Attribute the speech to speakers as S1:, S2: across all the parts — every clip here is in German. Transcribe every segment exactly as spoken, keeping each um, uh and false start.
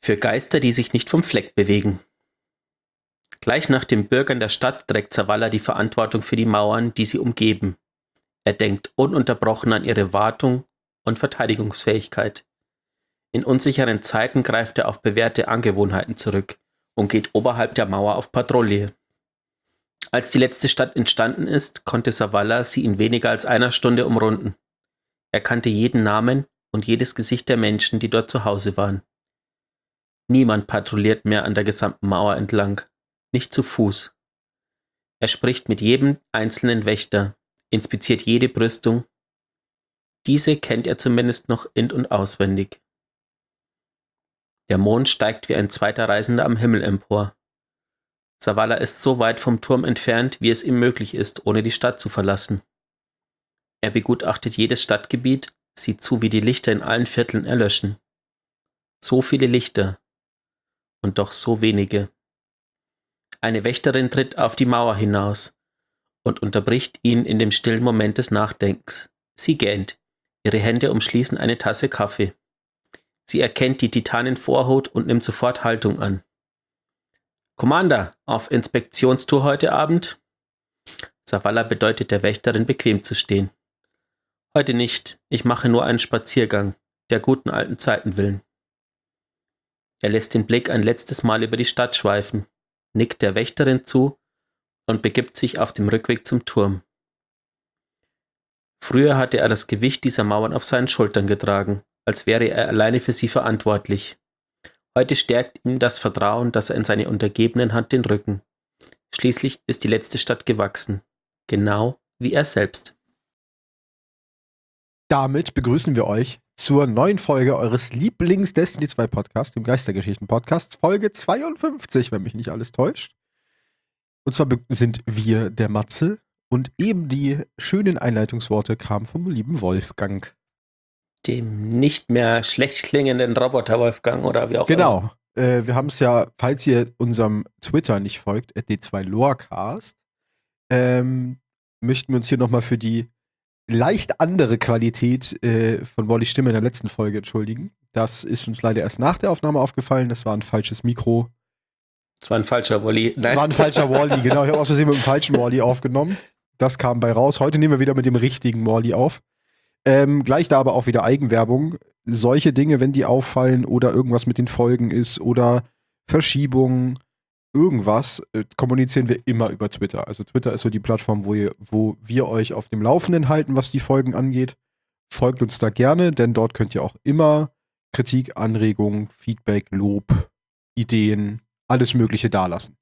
S1: Für Geister, die sich nicht vom Fleck bewegen. Gleich nach den Bürgern der Stadt trägt Zavala die Verantwortung für die Mauern, die sie umgeben. Er denkt ununterbrochen an ihre Wartung und Verteidigungsfähigkeit. In unsicheren Zeiten greift er auf bewährte Angewohnheiten zurück und geht oberhalb der Mauer auf Patrouille. Als die letzte Stadt entstanden ist, konnte Zavala sie in weniger als einer Stunde umrunden. Er kannte jeden Namen und jedes Gesicht der Menschen, die dort zu Hause waren. Niemand patrouilliert mehr an der gesamten Mauer entlang, nicht zu Fuß. Er spricht mit jedem einzelnen Wächter, inspiziert jede Brüstung. Diese kennt er zumindest noch in- und auswendig. Der Mond steigt wie ein zweiter Reisender am Himmel empor. Zavala ist so weit vom Turm entfernt, wie es ihm möglich ist, ohne die Stadt zu verlassen. Er begutachtet jedes Stadtgebiet, sieht zu, wie die Lichter in allen Vierteln erlöschen. So viele Lichter. Und doch so wenige. Eine Wächterin tritt auf die Mauer hinaus und unterbricht ihn in dem stillen Moment des Nachdenkens. Sie gähnt. Ihre Hände umschließen eine Tasse Kaffee. Sie erkennt die Titanenvorhut und nimmt sofort Haltung an. Commander, auf Inspektionstour heute Abend? Zavala bedeutet der Wächterin, bequem zu stehen. Heute nicht. Ich mache nur einen Spaziergang, der guten alten Zeiten willen. Er lässt den Blick ein letztes Mal über die Stadt schweifen, nickt der Wächterin zu und begibt sich auf dem Rückweg zum Turm. Früher hatte er das Gewicht dieser Mauern auf seinen Schultern getragen, als wäre er alleine für sie verantwortlich. Heute stärkt ihm das Vertrauen, das er in seine Untergebenen hat, den Rücken. Schließlich ist die letzte Stadt gewachsen, genau wie er selbst.
S2: Damit begrüßen wir euch zur neuen Folge eures Lieblings-Destiny zwei Podcasts, dem Geistergeschichten-Podcast, Folge zweiundfünfzig, wenn mich nicht alles täuscht. Und zwar sind wir der Matze und eben die schönen Einleitungsworte kamen vom lieben Wolfgang.
S1: Dem nicht mehr schlecht klingenden Roboter Wolfgang oder wie auch
S2: genau. immer. Genau. Äh, wir haben es ja, falls ihr unserem Twitter nicht folgt, at D zwei Lorecast, ähm, möchten wir uns hier nochmal für die leicht andere Qualität äh, von Wallys Stimme in der letzten Folge entschuldigen. Das ist uns leider erst nach der Aufnahme aufgefallen. Das war ein falsches Mikro.
S1: Das war ein falscher Wally.
S2: Das war ein falscher Wally, genau. Ich habe aus Versehen mit dem falschen Wally aufgenommen. Das kam bei raus. Heute nehmen wir wieder mit dem richtigen Wally auf. Ähm, gleich da aber auch wieder Eigenwerbung. Solche Dinge, wenn die auffallen oder irgendwas mit den Folgen ist oder Verschiebungen, irgendwas, äh, kommunizieren wir immer über Twitter. Also Twitter ist so die Plattform, wo, ihr, wo wir euch auf dem Laufenden halten, was die Folgen angeht. Folgt uns da gerne, denn dort könnt ihr auch immer Kritik, Anregungen, Feedback, Lob, Ideen, alles Mögliche dalassen.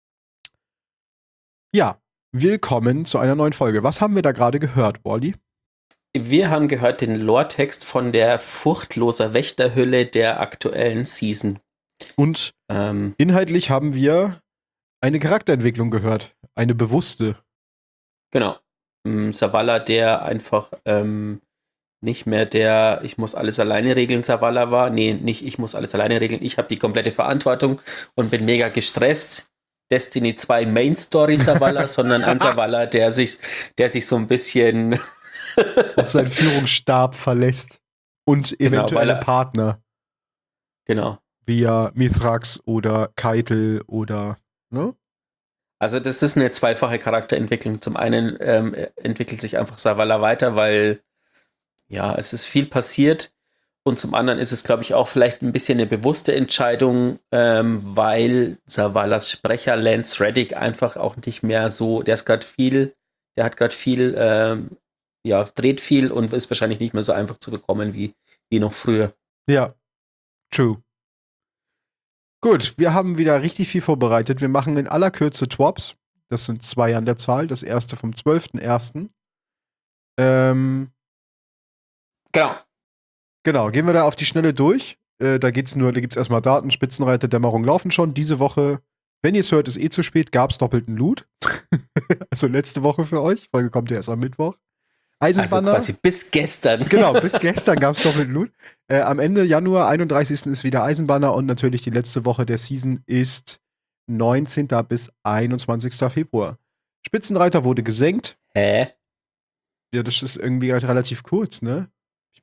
S2: Ja, willkommen zu einer neuen Folge. Was haben wir da gerade gehört, Wally?
S1: Wir haben gehört den Lore-Text von der furchtloser Wächterhülle der aktuellen Season.
S2: Und ähm, inhaltlich haben wir eine Charakterentwicklung gehört. Eine bewusste.
S1: Genau. Ähm, Zavala, der einfach ähm, nicht mehr der ich muss alles alleine regeln Zavala war. Nee, nicht ich muss alles alleine regeln. Ich habe die komplette Verantwortung und bin mega gestresst. Destiny zwei Main Story Zavala, sondern ein Zavala, der sich, der sich so ein bisschen
S2: auf seinen Führungsstab verlässt. Und eventuelle genau, Partner.
S1: Genau.
S2: Via Mithrax oder Keitel oder, ne?
S1: Also das ist eine zweifache Charakterentwicklung. Zum einen ähm, entwickelt sich einfach Zavala weiter, weil ja, es ist viel passiert. Und zum anderen ist es, glaube ich, auch vielleicht ein bisschen eine bewusste Entscheidung, ähm, weil Zavalas Sprecher Lance Reddick einfach auch nicht mehr so, der ist gerade viel, der hat gerade viel, ähm, ja, dreht viel und ist wahrscheinlich nicht mehr so einfach zu bekommen wie, wie noch früher.
S2: Ja, true. Gut, wir haben wieder richtig viel vorbereitet. Wir machen in aller Kürze Twops. Das sind zwei an der Zahl. Das erste vom zwölften ersten Ähm.
S1: Genau.
S2: Genau, gehen wir da auf die Schnelle durch. Äh, da geht's nur, da gibt's erstmal Daten, Spitzenreiter, Dämmerung laufen schon. Diese Woche, wenn ihr es hört, ist eh zu spät, gab's doppelten Loot. Also letzte Woche für euch. Folge kommt ja erst am Mittwoch.
S1: Eisenbanner. Also quasi bis gestern.
S2: Genau, bis gestern gab es doppelten Loot. Äh, am Ende Januar, einunddreißigsten ist wieder Eisenbanner und natürlich die letzte Woche der Season ist neunzehnten bis einundzwanzigsten Februar. Spitzenreiter wurde gesenkt.
S1: Hä?
S2: Ja, das ist irgendwie halt relativ kurz, ne? Ich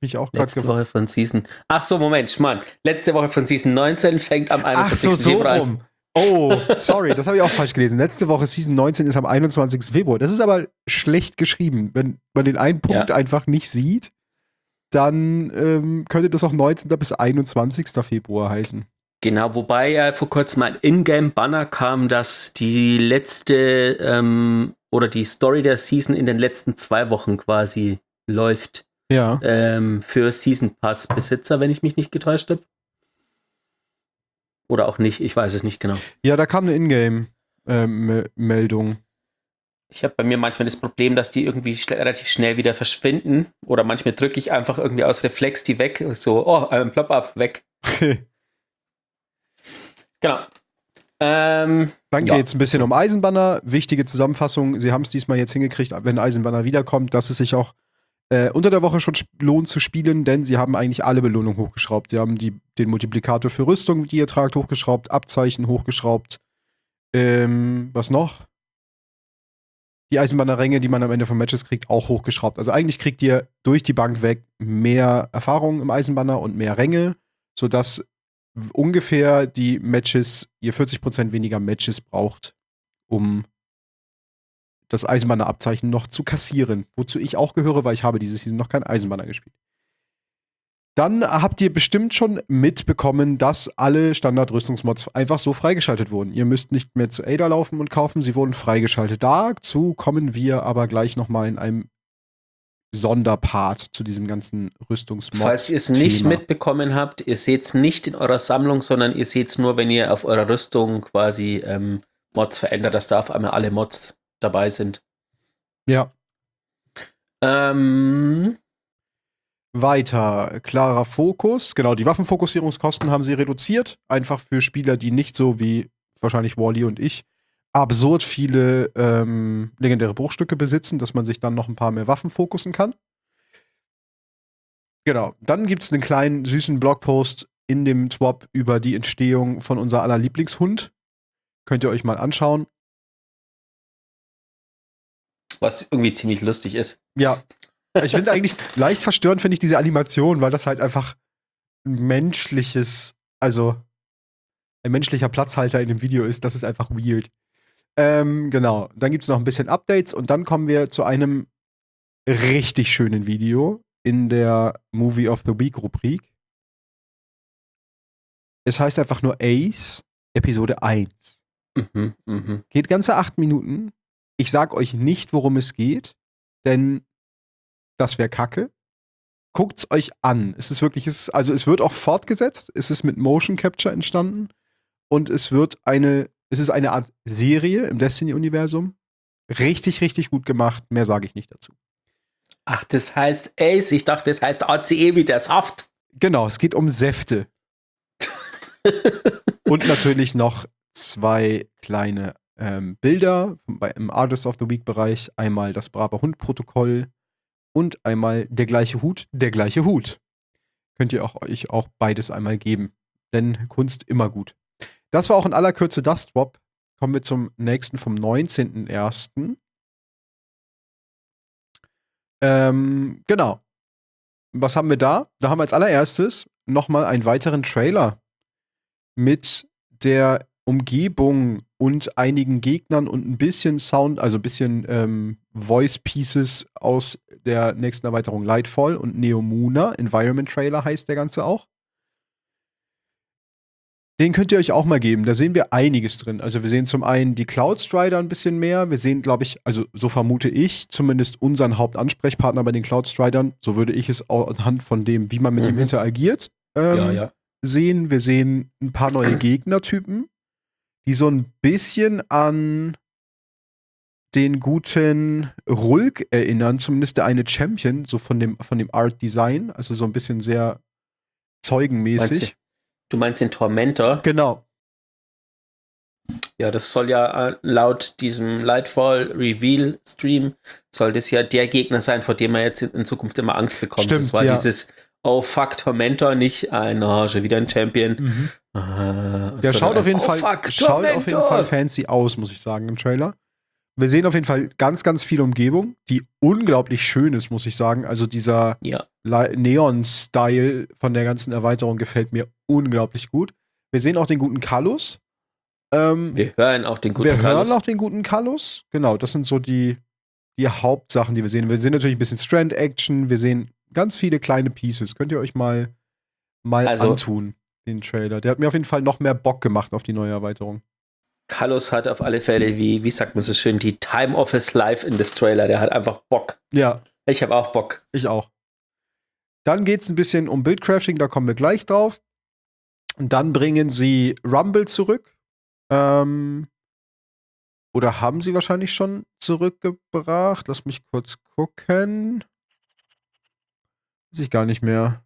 S2: ich auch gerade
S1: Letzte Woche von Season. Ach so, Moment, Mann. Letzte Woche von Season neunzehn fängt am einundzwanzigsten
S2: Ach so, so
S1: Februar
S2: rum.
S1: an.
S2: Oh, sorry, das habe ich auch falsch gelesen. Letzte Woche Season neunzehn ist am einundzwanzigsten Februar. Das ist aber schlecht geschrieben. Wenn man den einen Punkt
S1: Ja.
S2: einfach nicht sieht, dann ähm, könnte das auch neunzehnten bis einundzwanzigsten Februar heißen.
S1: Genau, wobei ja vor kurzem ein Ingame-Banner kam, dass die letzte ähm, oder die Story der Season in den letzten zwei Wochen quasi läuft.
S2: Ja.
S1: Ähm, für Season Pass-Besitzer, wenn ich mich nicht getäuscht habe. Oder auch nicht, ich weiß es nicht genau.
S2: Ja, da kam eine Ingame-Meldung.
S1: Ich habe bei mir manchmal das Problem, dass die irgendwie schle- relativ schnell wieder verschwinden. Oder manchmal drücke ich einfach irgendwie aus Reflex die weg. So, oh, ein Plop-up, weg. Genau. Ähm,
S2: Dann
S1: ja,
S2: geht es ein bisschen
S1: so.
S2: um Eisenbanner. Wichtige Zusammenfassung, sie haben es diesmal jetzt hingekriegt, wenn Eisenbanner wiederkommt, dass es sich auch äh, unter der Woche schon sp- lohnt zu spielen, denn sie haben eigentlich alle Belohnungen hochgeschraubt. Sie haben die, den Multiplikator für Rüstung, die ihr tragt, hochgeschraubt, Abzeichen hochgeschraubt. Ähm, was noch? Die Eisenbannerränge, die man am Ende von Matches kriegt, auch hochgeschraubt. Also eigentlich kriegt ihr durch die Bank weg mehr Erfahrung im Eisenbanner und mehr Ränge, sodass ungefähr die Matches, ihr vierzig Prozent weniger Matches braucht, um das Eisenbanner-Abzeichen noch zu kassieren. Wozu ich auch gehöre, weil ich habe diese Season noch kein Eisenbanner gespielt. Dann habt ihr bestimmt schon mitbekommen, dass alle Standard-Rüstungsmods einfach so freigeschaltet wurden. Ihr müsst nicht mehr zu Ada laufen und kaufen, sie wurden freigeschaltet. Dazu kommen wir aber gleich nochmal in einem Sonderpart zu diesem ganzen Rüstungsmod.
S1: Falls ihr es nicht mitbekommen habt, ihr seht es nicht in eurer Sammlung, sondern ihr seht es nur, wenn ihr auf eurer Rüstung quasi ähm, Mods verändert, dass da auf einmal alle Mods dabei sind.
S2: Ja.
S1: Ähm,
S2: Weiter, klarer Fokus. Genau, die Waffenfokussierungskosten haben sie reduziert. Einfach für Spieler, die nicht so wie wahrscheinlich Wally und ich absurd viele ähm, legendäre Bruchstücke besitzen, dass man sich dann noch ein paar mehr Waffen fokussen kann. Genau, dann gibt es einen kleinen süßen Blogpost in dem Swap über die Entstehung von unser aller Lieblingshund. Könnt ihr euch mal anschauen.
S1: Was irgendwie ziemlich lustig ist.
S2: Ja, ich finde eigentlich leicht verstörend, finde ich diese Animation, weil das halt einfach ein menschliches, also ein menschlicher Platzhalter in dem Video ist. Das ist einfach weird. Ähm, genau, dann gibt es noch ein bisschen Updates und dann kommen wir zu einem richtig schönen Video in der Movie of the Week Rubrik. Es heißt einfach nur Ace, Episode eins.
S1: Mhm, mhm.
S2: Geht ganze acht Minuten. Ich sag euch nicht, worum es geht, denn das wäre Kacke. Guckt's euch an. Es ist wirklich, es ist, also es wird auch fortgesetzt. Es ist mit Motion Capture entstanden und es wird eine, es ist eine Art Serie im Destiny-Universum. Richtig, richtig gut gemacht. Mehr sage ich nicht dazu.
S1: Ach, das heißt Ace. Ich dachte, das heißt A C E wie der Saft.
S2: Genau, es geht um Säfte. Und natürlich noch zwei kleine ähm, Bilder bei, im Artist of the Week Bereich. Einmal das Braver Hund Protokoll und einmal der gleiche Hut, der gleiche Hut. Könnt ihr auch, euch auch beides einmal geben. Denn Kunst immer gut. Das war auch in aller Kürze das Swap. Kommen wir zum nächsten vom neunzehnten ersten Ähm, genau. Was haben wir da? Da haben wir als allererstes nochmal einen weiteren Trailer mit der Umgebung und einigen Gegnern und ein bisschen Sound, also ein bisschen ähm, Voice Pieces aus der nächsten Erweiterung Lightfall und Neomuna. Environment Trailer heißt der Ganze auch. Den könnt ihr euch auch mal geben. Da sehen wir einiges drin. Also wir sehen zum einen die Cloud Strider ein bisschen mehr. Wir sehen, glaube ich, also so vermute ich, zumindest unseren Hauptansprechpartner bei den Cloud Stridern. So würde ich es auch anhand von dem, wie man mit
S1: Mhm.
S2: ihm interagiert, ähm,
S1: Ja, ja.
S2: sehen. Wir sehen ein paar neue Gegnertypen, die so ein bisschen an den guten Rulk erinnern. Zumindest der eine Champion, so von dem, von dem Art Design. Also so ein bisschen sehr zeugenmäßig.
S1: Meinst du, du meinst den Tormentor?
S2: Genau.
S1: Ja, das soll ja äh, laut diesem Lightfall Reveal Stream soll das ja der Gegner sein, vor dem man jetzt in, in Zukunft immer Angst bekommt.
S2: Stimmt,
S1: das war
S2: ja.
S1: dieses Oh fuck Tormentor, nicht ein oh, schon wieder ein Champion.
S2: Mhm.
S1: Ah,
S2: Der
S1: sondern
S2: schaut auf jeden
S1: ein,
S2: Fall,
S1: oh fuck
S2: schaut auf jeden
S1: Tormentor.
S2: Fall fancy aus, muss ich sagen, im Trailer. Wir sehen auf jeden Fall ganz, ganz viel Umgebung, die unglaublich schön ist, muss ich sagen. Also dieser
S1: Ja.
S2: Neon-Style von der ganzen Erweiterung gefällt mir unglaublich gut. Wir sehen auch den guten Kallus. Ähm,
S1: Wir hören auch den guten
S2: wir
S1: Kallus.
S2: hören auch den guten Kallus. Genau, das sind so die, die Hauptsachen, die wir sehen. Wir sehen natürlich ein bisschen Strand-Action. Wir sehen ganz viele kleine Pieces. Könnt ihr euch mal, mal
S1: Also-
S2: antun, den Trailer. Der hat mir auf jeden Fall noch mehr Bock gemacht auf die neue Erweiterung.
S1: Kallus hat auf alle Fälle, wie, wie sagt man so schön, die Time of his life in this Trailer. Der hat einfach Bock.
S2: Ja,
S1: Ich habe auch Bock.
S2: ich auch. Dann geht es ein bisschen um Bildcrafting, da kommen wir gleich drauf. Und dann bringen sie Rumble zurück. Ähm, oder haben sie wahrscheinlich schon zurückgebracht? Lass mich kurz gucken. Weiß ich gar nicht mehr.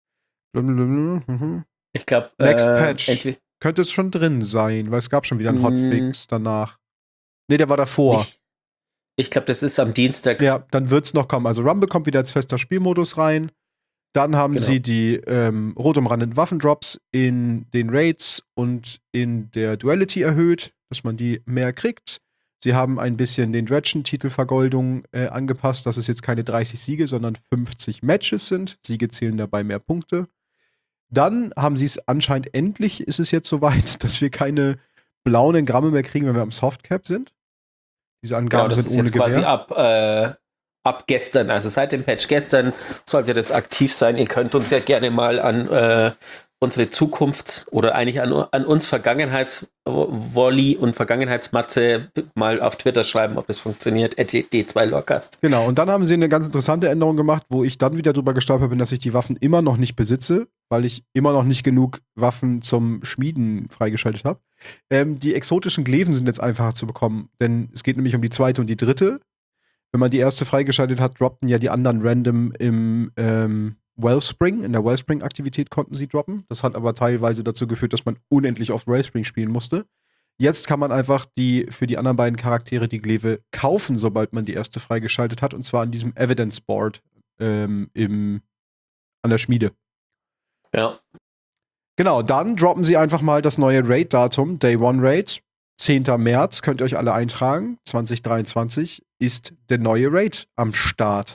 S2: Mhm.
S1: Ich glaube,
S2: Next
S1: äh,
S2: Patch.
S1: entweder
S2: Könnte es schon drin sein, weil es gab schon wieder einen
S1: Mm.
S2: Hotfix danach. Nee, der war davor.
S1: Ich, ich glaube, das ist am Dienstag.
S2: Ja, dann wird es noch kommen. Also Rumble kommt wieder als fester Spielmodus rein. Dann haben
S1: Genau.
S2: sie die ähm, rot umrandeten Waffendrops in den Raids und in der Duality erhöht, dass man die mehr kriegt. Sie haben ein bisschen den Dredgen-Titelvergoldung äh, angepasst, dass es jetzt keine dreißig Siege, sondern fünfzig Matches sind. Siege zählen dabei mehr Punkte. Dann haben sie es anscheinend endlich, ist es jetzt soweit, dass wir keine blauen Engramme mehr kriegen, wenn wir am Softcap sind. Diese
S1: Genau,
S2: Angaben
S1: das
S2: sind
S1: ist
S2: ohne
S1: jetzt quasi
S2: Gewähr.
S1: ab, äh, ab gestern, also seit dem Patch gestern sollte das aktiv sein. Ihr könnt uns ja gerne mal an äh, unsere Zukunft oder eigentlich an, an uns Vergangenheitswolli und Vergangenheitsmatze mal auf Twitter schreiben, ob das funktioniert. D zwei Lorecast.
S2: Genau, und dann haben sie eine ganz interessante Änderung gemacht, wo ich dann wieder drüber gestolpert bin, dass ich die Waffen immer noch nicht besitze, weil ich immer noch nicht genug Waffen zum Schmieden freigeschaltet habe. Ähm, die exotischen Gleven sind jetzt einfacher zu bekommen, denn es geht nämlich um die zweite und die dritte. Wenn man die erste freigeschaltet hat, droppten ja die anderen random im ähm, Wellspring, in der Wellspring-Aktivität konnten sie droppen. Das hat aber teilweise dazu geführt, dass man unendlich oft Wellspring spielen musste. Jetzt kann man einfach die für die anderen beiden Charaktere die Glaive kaufen, sobald man die erste freigeschaltet hat, und zwar an diesem Evidence Board ähm, im, an der Schmiede.
S1: Ja.
S2: Genau, dann droppen sie einfach mal das neue Raid-Datum, Day One Raid. zehnten März, könnt ihr euch alle eintragen. zwanzig dreiundzwanzig ist der neue Raid am Start.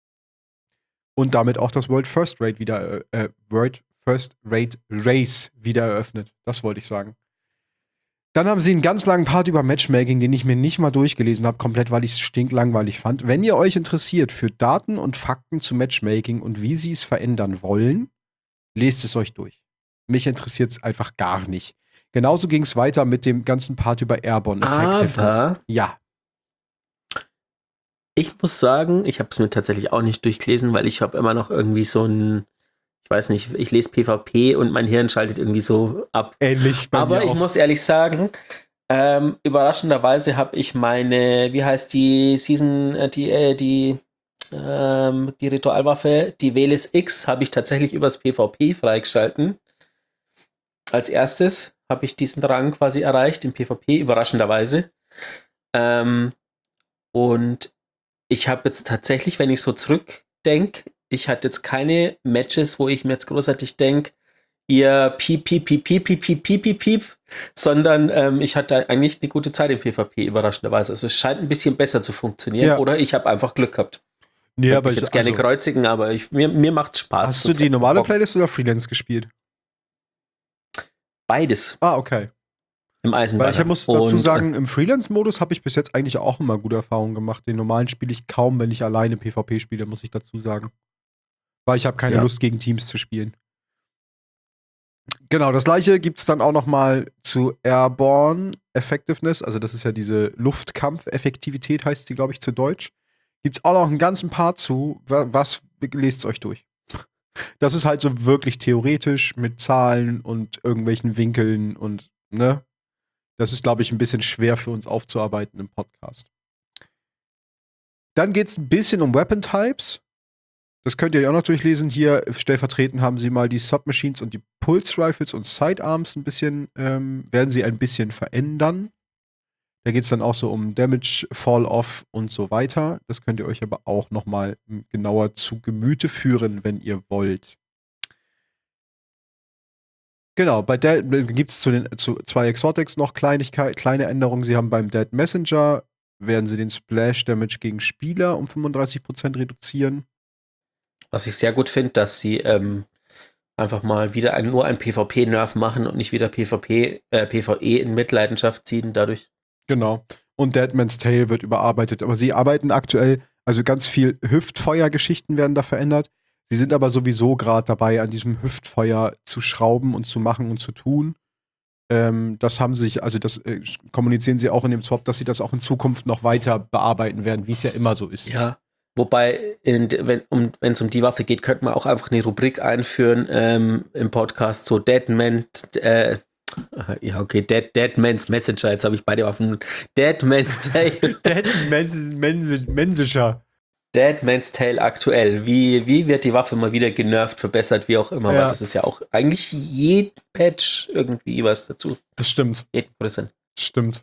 S2: Und damit auch das World First Raid wieder, äh, World First Raid Race wieder eröffnet. Das wollte ich sagen. Dann haben sie einen ganz langen Part über Matchmaking, den ich mir nicht mal durchgelesen habe, komplett, weil ich es stinklangweilig fand. Wenn ihr euch interessiert für Daten und Fakten zu Matchmaking und wie sie es verändern wollen, lest es euch durch. Mich interessiert es einfach gar nicht. Genauso ging es weiter mit dem ganzen Part über Airborne Effectiveness.
S1: Aber
S2: Ja.
S1: ich muss sagen, ich habe es mir tatsächlich auch nicht durchgelesen, weil ich habe immer noch irgendwie so ein, ich weiß nicht, ich lese PvP und mein Hirn schaltet irgendwie so ab.
S2: Ähnlich bei
S1: Aber
S2: mir
S1: ich
S2: auch.
S1: muss ehrlich sagen, ähm, überraschenderweise habe ich meine, wie heißt die Season, äh, die, äh, die, ähm, die Ritualwaffe, die Velis X, habe ich tatsächlich übers PvP freigeschalten. Als erstes habe ich diesen Rang quasi erreicht, im PvP, überraschenderweise. Ähm, und ich habe jetzt tatsächlich, wenn ich so zurückdenke, ich hatte jetzt keine Matches, wo ich mir jetzt großartig denke, ihr piep, piep, piep, piep, piep, piep, piep, piep, piep, sondern ähm, ich hatte eigentlich eine gute Zeit im PvP, überraschenderweise. Also es scheint ein bisschen besser zu funktionieren,
S2: Ja.
S1: oder ich habe einfach Glück gehabt.
S2: Nee,
S1: Ich
S2: aber
S1: mich
S2: ich,
S1: jetzt gerne
S2: also,
S1: kreuzigen, aber ich, mir, mir macht Spaß.
S2: hast du die
S1: zurzeit.
S2: normale
S1: Bock.
S2: Playlist oder Freelance gespielt?
S1: Beides
S2: Ah, okay.
S1: im
S2: Weil
S1: Eisenbahn.
S2: ich muss dazu sagen, im Freelance-Modus habe ich bis jetzt eigentlich auch immer gute Erfahrungen gemacht. Den normalen spiele ich kaum, wenn ich alleine PvP spiele, muss ich dazu sagen. Weil ich habe keine
S1: Ja.
S2: Lust, gegen Teams zu spielen. Genau, das gleiche gibt es dann auch noch mal zu Airborne Effectiveness. Also das ist ja diese Luftkampfeffektivität, heißt sie, glaube ich, zu Deutsch. Gibt es auch noch einen ganzen Part zu. Wa- Was, lest es euch durch. Das ist halt so wirklich theoretisch mit Zahlen und irgendwelchen Winkeln und, ne? Das ist, glaube ich, ein bisschen schwer für uns aufzuarbeiten im Podcast. Dann geht es ein bisschen um Weapon Types. Das könnt ihr ja auch noch durchlesen. Hier stellvertretend haben sie mal die Submachines und die Pulse Rifles und Sidearms ein bisschen, ähm, werden sie ein bisschen verändern. Da geht es dann auch so um Damage, Fall-Off und so weiter. Das könnt ihr euch aber auch noch mal genauer zu Gemüte führen, wenn ihr wollt. Genau, bei Dead gibt es zu den zu zwei Exotics noch Kleinigkeit, kleine Änderungen. Sie haben beim Dead Messenger werden sie den Splash Damage gegen Spieler um fünfunddreißig Prozent reduzieren.
S1: Was ich sehr gut finde, dass sie ähm, einfach mal wieder ein, nur ein PvP-Nerf machen und nicht wieder PvP, äh, PvE in Mitleidenschaft ziehen dadurch.
S2: Genau. Und Deadman's Tale wird überarbeitet. Aber sie arbeiten aktuell, also ganz viel Hüftfeuer-Geschichten werden da verändert. Sie sind aber sowieso gerade dabei, an diesem Hüftfeuer zu schrauben und zu machen und zu tun. Ähm, das haben sie sich, also das äh, kommunizieren sie auch in dem Swap, dass sie das auch in Zukunft noch weiter bearbeiten werden, wie es ja immer so ist.
S1: Ja, wobei, in, wenn um, es um die Waffe geht, könnte man auch einfach eine Rubrik einführen ähm, im Podcast, so Dead Man, äh, ja, okay, Dead, Dead Man's Messenger, jetzt habe ich beide Waffen. Dead Man's Tale.
S2: Dead Man's Mensischer.
S1: Dead Man's Tale aktuell. Wie, wie wird die Waffe mal wieder genervt, verbessert, wie auch immer,
S2: Ja.
S1: weil das ist ja auch eigentlich jeden Patch irgendwie was dazu.
S2: Das stimmt.
S1: Jeden Prozent.
S2: Stimmt.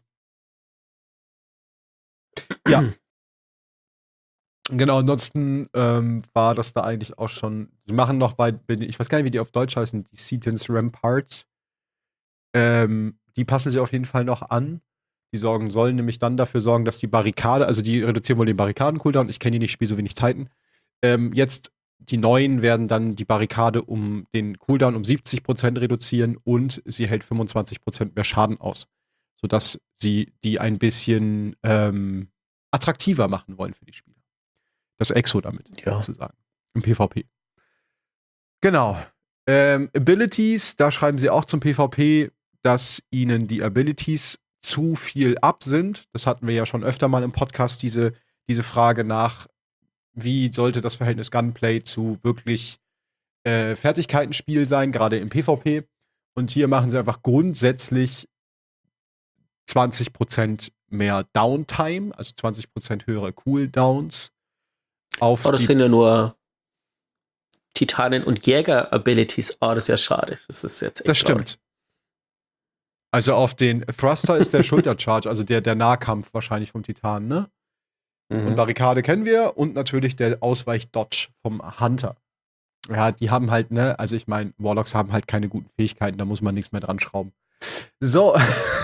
S2: Ja. Genau, ansonsten ähm, war das da eigentlich auch schon. Sie machen noch bei, ich weiß gar nicht, wie die auf Deutsch heißen, die Setons Ramparts. Ähm, die passen sie auf jeden Fall noch an. Die sorgen, sollen nämlich dann dafür sorgen, dass die Barrikade, also die reduzieren wohl den Barrikaden-Cooldown. Ich kenne die nicht, spiele so wenig Titan. Ähm, jetzt, die neuen werden dann die Barrikade um den Cooldown um siebzig Prozent reduzieren und sie hält fünfundzwanzig Prozent mehr Schaden aus. Sodass sie die ein bisschen ähm, attraktiver machen wollen für die Spieler. Das Exo damit,
S1: Ja.
S2: sozusagen. Im PvP. Genau. Ähm, Abilities, da schreiben sie auch zum PvP, dass ihnen die Abilities zu viel ab sind. Das hatten wir ja schon öfter mal im Podcast, diese, diese Frage nach, wie sollte das Verhältnis Gunplay zu wirklich äh, Fertigkeitenspiel sein, gerade im PvP. Und hier machen sie einfach grundsätzlich zwanzig Prozent mehr Downtime, also zwanzig Prozent höhere Cooldowns. Auf
S1: Oh, das
S2: die
S1: sind ja nur Titanen- und Jäger-Abilities. Oh, das ist ja schade. Das ist jetzt echt
S2: Das stimmt.
S1: traurig.
S2: Also auf den Thruster ist der Schultercharge, also der, der Nahkampf wahrscheinlich vom Titan, ne?
S1: Mhm.
S2: Und Barrikade kennen wir und natürlich der Ausweich-Dodge vom Hunter. Ja, die haben halt, ne, also ich meine, Warlocks haben halt keine guten Fähigkeiten, da muss man nichts mehr dran schrauben. So.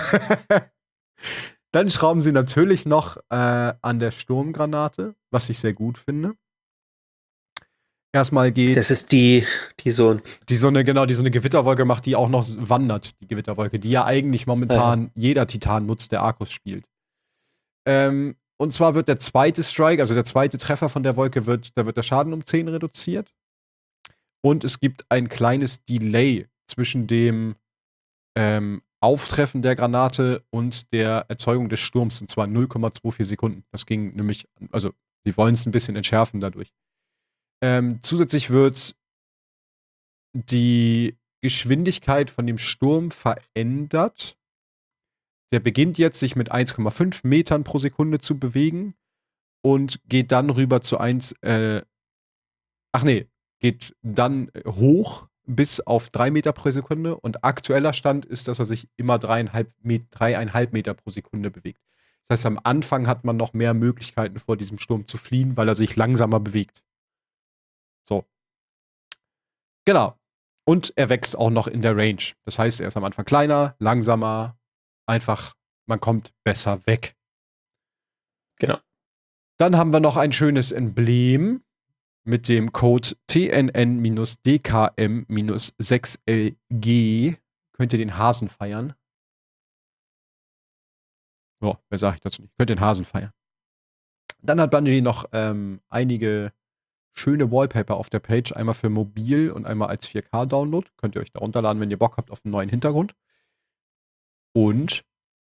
S2: Dann schrauben sie natürlich noch äh, an der Sturmgranate, was ich sehr gut finde. Erstmal geht
S1: Das ist die, die so
S2: die so eine, genau, die so eine Gewitterwolke macht, die auch noch wandert, die Gewitterwolke, die ja eigentlich momentan
S1: Aha.
S2: jeder Titan nutzt, der Arcus spielt. Ähm, und zwar wird der zweite Strike, also der zweite Treffer von der Wolke, wird, da wird der Schaden um zehn reduziert. Und es gibt ein kleines Delay zwischen dem ähm, Auftreffen der Granate und der Erzeugung des Sturms, und zwar null Komma vierundzwanzig Sekunden. Das ging nämlich, also sie wollen es ein bisschen entschärfen dadurch. Ähm, zusätzlich wird die Geschwindigkeit von dem Sturm verändert. Der beginnt jetzt, sich mit eins Komma fünf Metern pro Sekunde zu bewegen und geht dann rüber zu eins, äh, ach nee, geht dann hoch bis auf drei Meter pro Sekunde und aktueller Stand ist, dass er sich immer dreieinhalb Meter pro Sekunde bewegt. Das heißt, am Anfang hat man noch mehr Möglichkeiten, vor diesem Sturm zu fliehen, weil er sich langsamer bewegt. So. Genau. Und er wächst auch noch in der Range. Das heißt, er ist am Anfang kleiner, langsamer, einfach, man kommt besser weg.
S1: Genau.
S2: Dann haben wir noch ein schönes Emblem mit dem Code T N N D K M sechs L G. Könnt ihr den Hasen feiern? Ja, wer sage ich dazu nicht? Könnt ihr den Hasen feiern. Dann hat Bungie noch ähm, einige schöne Wallpaper auf der Page, einmal für mobil und einmal als vier K-Download. Könnt ihr euch da runterladen, wenn ihr Bock habt auf einen neuen Hintergrund. Und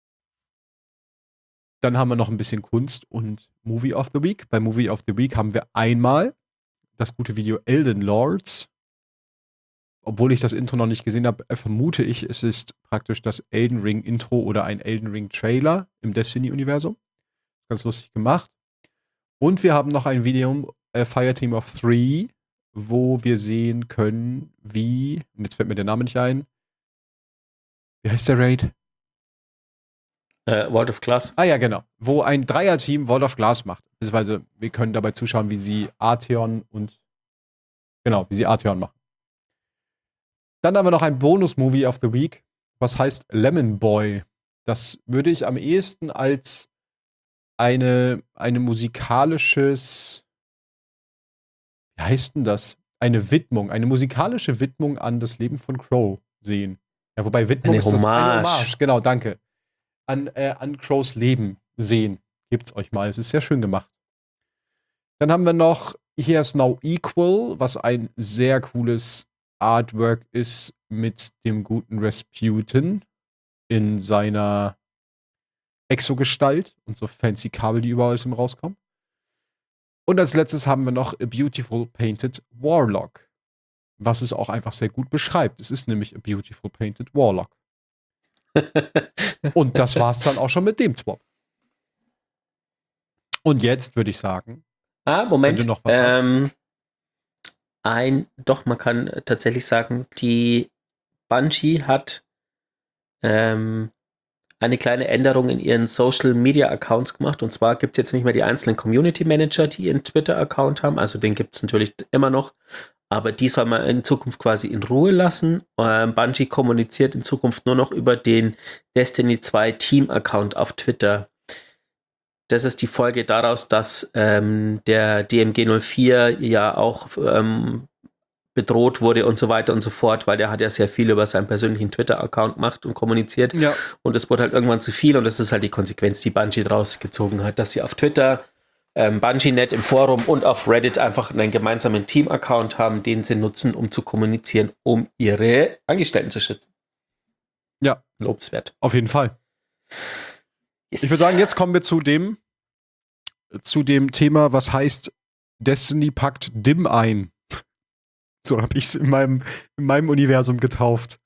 S2: dann haben wir noch ein bisschen Kunst und Movie of the Week. Bei Movie of the Week haben wir einmal das gute Video Elden Lords. Obwohl ich das Intro noch nicht gesehen habe, vermute ich, es ist praktisch das Elden Ring Intro oder ein Elden Ring Trailer im Destiny-Universum. Ganz lustig gemacht. Und wir haben noch ein Video, äh, Fireteam of Three, wo wir sehen können, wie, und jetzt fällt mir der Name nicht ein, wie heißt der Raid?
S1: Äh, World of Glass.
S2: Ah ja, genau. Wo ein Dreier-Team World of Glass macht. Beziehungsweise wir können dabei zuschauen, wie sie Artheon und genau, wie sie Artheon machen. Dann haben wir noch ein Bonus-Movie of the Week, was heißt Lemon Boy. Das würde ich am ehesten als eine, eine musikalisches, wie heißt denn das? Eine Widmung, eine musikalische Widmung an das Leben von Crow sehen. Ja, wobei Widmung
S1: Eine
S2: ist das eine
S1: Hommage.
S2: Hommage, genau, danke. An, äh, an Crows Leben sehen. Gebt's euch mal, es ist sehr schön gemacht. Dann haben wir noch Here's Now Equal, was ein sehr cooles Artwork ist mit dem guten Rasputin in seiner Exogestalt und so fancy Kabel, die überall aus ihm rauskommen. Und als letztes haben wir noch A Beautiful Painted Warlock, was es auch einfach sehr gut beschreibt. Es ist nämlich A Beautiful Painted Warlock. Und das war's dann auch schon mit dem Twop. Und jetzt würde ich sagen,
S1: Ah,
S2: wenn
S1: Moment.
S2: du noch was hast.
S1: Ähm, ein, doch, man kann tatsächlich sagen, die Bungie hat ähm, eine kleine Änderung in ihren Social Media Accounts gemacht. Und zwar gibt es jetzt nicht mehr die einzelnen Community Manager, die ihren Twitter-Account haben. Also den gibt es natürlich immer noch. Aber die soll man in Zukunft quasi in Ruhe lassen. Ähm, Bungie kommuniziert in Zukunft nur noch über den Destiny zwei Team-Account auf Twitter. Das ist die Folge daraus, dass ähm, der D M G null vier ja auch ähm, bedroht wurde und so weiter und so fort, weil der hat ja sehr viel über seinen persönlichen Twitter-Account gemacht und kommuniziert.
S2: Ja.
S1: Und es wurde halt irgendwann zu viel und das ist halt die Konsequenz, die Bungie draus gezogen hat, dass sie auf Twitter, ähm, BungieNet im Forum und auf Reddit einfach einen gemeinsamen Team-Account haben, den sie nutzen, um zu kommunizieren, um ihre Angestellten zu schützen.
S2: Ja.
S1: Lobenswert.
S2: Auf jeden Fall.
S1: Yes.
S2: Ich würde sagen, jetzt kommen wir zu dem, zu dem Thema, was heißt, Destiny packt D I M ein. So habe ich es in meinem, in meinem Universum getauft.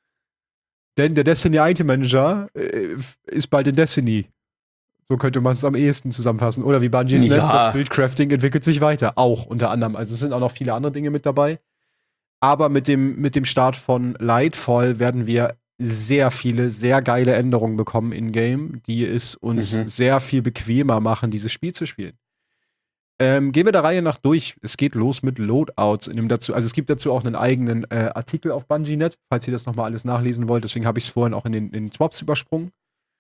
S2: Denn der Destiny Item Manager äh, ist bald in Destiny. So könnte man es am ehesten zusammenfassen. Oder wie Bungie es
S1: Ja.
S2: nennt, das Buildcrafting entwickelt sich weiter. Auch unter anderem. Also es sind auch noch viele andere Dinge mit dabei. Aber mit dem, mit dem Start von Lightfall werden wir sehr viele, sehr geile Änderungen bekommen in-game, die es uns
S1: Mhm.
S2: sehr viel bequemer machen, dieses Spiel zu spielen. Ähm, gehen wir der Reihe nach durch. Es geht los mit Loadouts. In dem dazu, also es gibt dazu auch einen eigenen äh, Artikel auf BungieNet, falls ihr das nochmal alles nachlesen wollt. Deswegen habe ich es vorhin auch in den, in den Swaps übersprungen.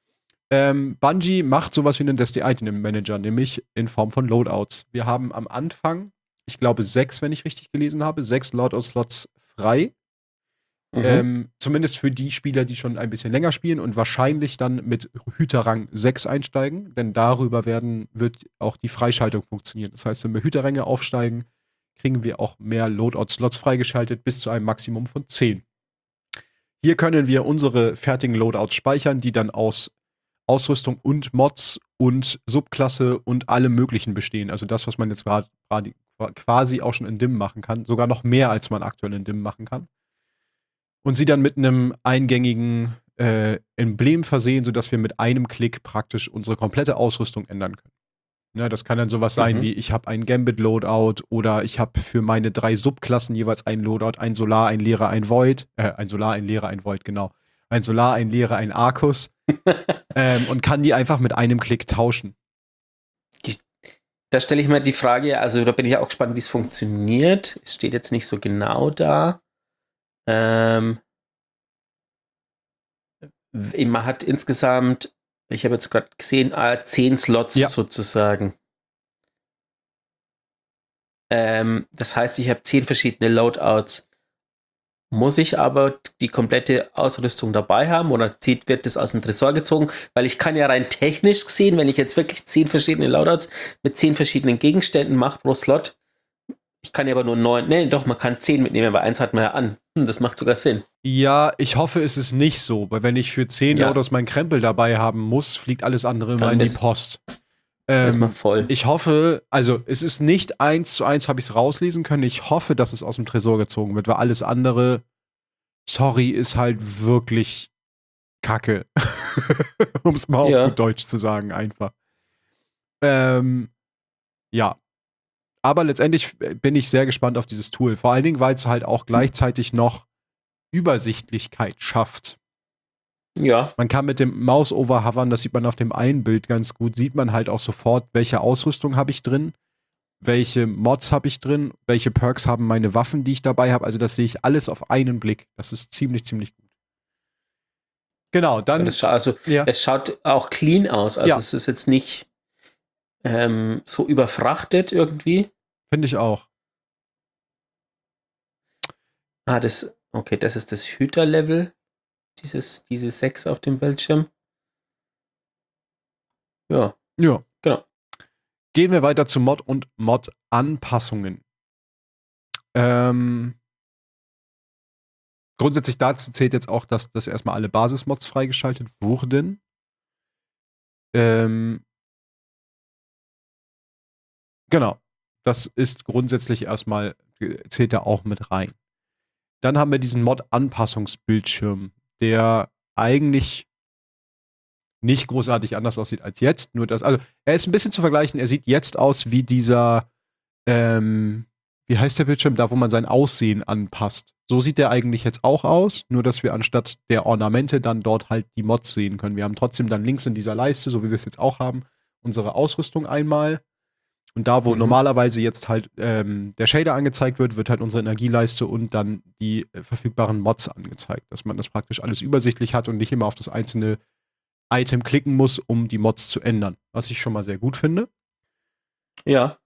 S2: Ähm, Bungie macht sowas wie einen Destiny Item Manager, nämlich in Form von Loadouts. Wir haben am Anfang, ich glaube sechs, wenn ich richtig gelesen habe, sechs Loadout-Slots frei.
S1: Mhm.
S2: Ähm, zumindest für die Spieler, die schon ein bisschen länger spielen und wahrscheinlich dann mit Hüterrang sechs einsteigen, denn darüber werden, wird auch die Freischaltung funktionieren. Das heißt, wenn wir Hüterränge aufsteigen, kriegen wir auch mehr Loadout-Slots freigeschaltet bis zu einem Maximum von zehn. Hier können wir unsere fertigen Loadouts speichern, die dann aus Ausrüstung und Mods und Subklasse und allem Möglichen bestehen. Also das, was man jetzt grad, grad, quasi auch schon in D I M machen kann. Sogar noch mehr, als man aktuell in D I M machen kann. Und sie dann mit einem eingängigen äh, Emblem versehen, sodass wir mit einem Klick praktisch unsere komplette Ausrüstung ändern können. Ja, das kann dann sowas sein
S1: Mhm.
S2: wie, ich habe ein Gambit-Loadout oder ich habe für meine drei Subklassen jeweils ein Loadout, ein Solar, ein Lehrer, ein Void. Äh, ein Solar, ein Lehrer, ein Void, genau. Ein Solar, ein Lehrer, ein Arcus. ähm, und kann die einfach mit einem Klick tauschen.
S1: Da stelle ich mir die Frage, also da bin ich auch gespannt, wie es funktioniert. Es steht jetzt nicht so genau da. Ähm, man hat insgesamt, ich habe jetzt gerade gesehen, äh, zehn Slots
S2: Ja.
S1: sozusagen. Ähm, das heißt, ich habe zehn verschiedene Loadouts. Muss ich aber die komplette Ausrüstung dabei haben oder zieht, wird das aus dem Tresor gezogen? Weil ich kann ja rein technisch gesehen, wenn ich jetzt wirklich zehn verschiedene Loadouts mit zehn verschiedenen Gegenständen mache pro Slot, ich kann ja aber nur neun, nee, doch, man kann zehn mitnehmen, weil eins hat man ja an. Hm, das macht sogar Sinn.
S2: Ja, ich hoffe, es ist nicht so, weil wenn ich für zehn
S1: Ja.
S2: Loadouts meinen Krempel dabei haben muss, fliegt alles andere immer
S1: Dann
S2: in die
S1: ist-
S2: Post.
S1: Das
S2: Ähm,
S1: macht voll.
S2: ich hoffe, also es ist nicht eins zu eins, habe ich es rauslesen können. Ich hoffe, dass es aus dem Tresor gezogen wird, weil alles andere, sorry, ist halt wirklich Kacke. Um es mal
S1: Ja.
S2: auf gut Deutsch zu sagen, einfach. Ähm, ja. Aber letztendlich bin ich sehr gespannt auf dieses Tool. Vor allen Dingen, weil es halt auch gleichzeitig noch Übersichtlichkeit schafft.
S1: Ja.
S2: Man kann mit dem Mouse-Over hovern, das sieht man auf dem einen Bild ganz gut, sieht man halt auch sofort, welche Ausrüstung habe ich drin, welche Mods habe ich drin, welche Perks haben meine Waffen, die ich dabei habe. Also das sehe ich alles auf einen Blick. Das ist ziemlich, ziemlich gut. Genau, dann,
S1: Das scha- also,
S2: ja.
S1: es schaut auch clean aus. Also
S2: Ja.
S1: es ist jetzt nicht, ähm, so überfrachtet irgendwie.
S2: Finde ich auch.
S1: Ah, das, okay, das ist das Hüter-Level, dieses, diese sechs auf dem Bildschirm. Ja,
S2: Ja.
S1: genau.
S2: Gehen wir weiter zu Mod und Mod-Anpassungen. Ähm, grundsätzlich dazu zählt jetzt auch, dass, dass erstmal alle Basis-Mods freigeschaltet wurden. Ähm, genau. Das ist grundsätzlich erstmal, zählt da auch mit rein. Dann haben wir diesen Mod-Anpassungsbildschirm, der eigentlich nicht großartig anders aussieht als jetzt. Nur das, also er ist ein bisschen zu vergleichen. Er sieht jetzt aus wie dieser, ähm, wie heißt der Bildschirm, da wo man sein Aussehen anpasst. So sieht der eigentlich jetzt auch aus, nur dass wir anstatt der Ornamente dann dort halt die Mods sehen können. Wir haben trotzdem dann links in dieser Leiste, so wie wir es jetzt auch haben, unsere Ausrüstung einmal. Und da, wo
S1: Mhm.
S2: normalerweise jetzt halt ähm, der Shader angezeigt wird, wird halt unsere Energieleiste und dann die äh, verfügbaren Mods angezeigt. Dass man das praktisch alles übersichtlich hat und nicht immer auf das einzelne Item klicken muss, um die Mods zu ändern. Was ich schon mal sehr gut finde.
S1: Ja.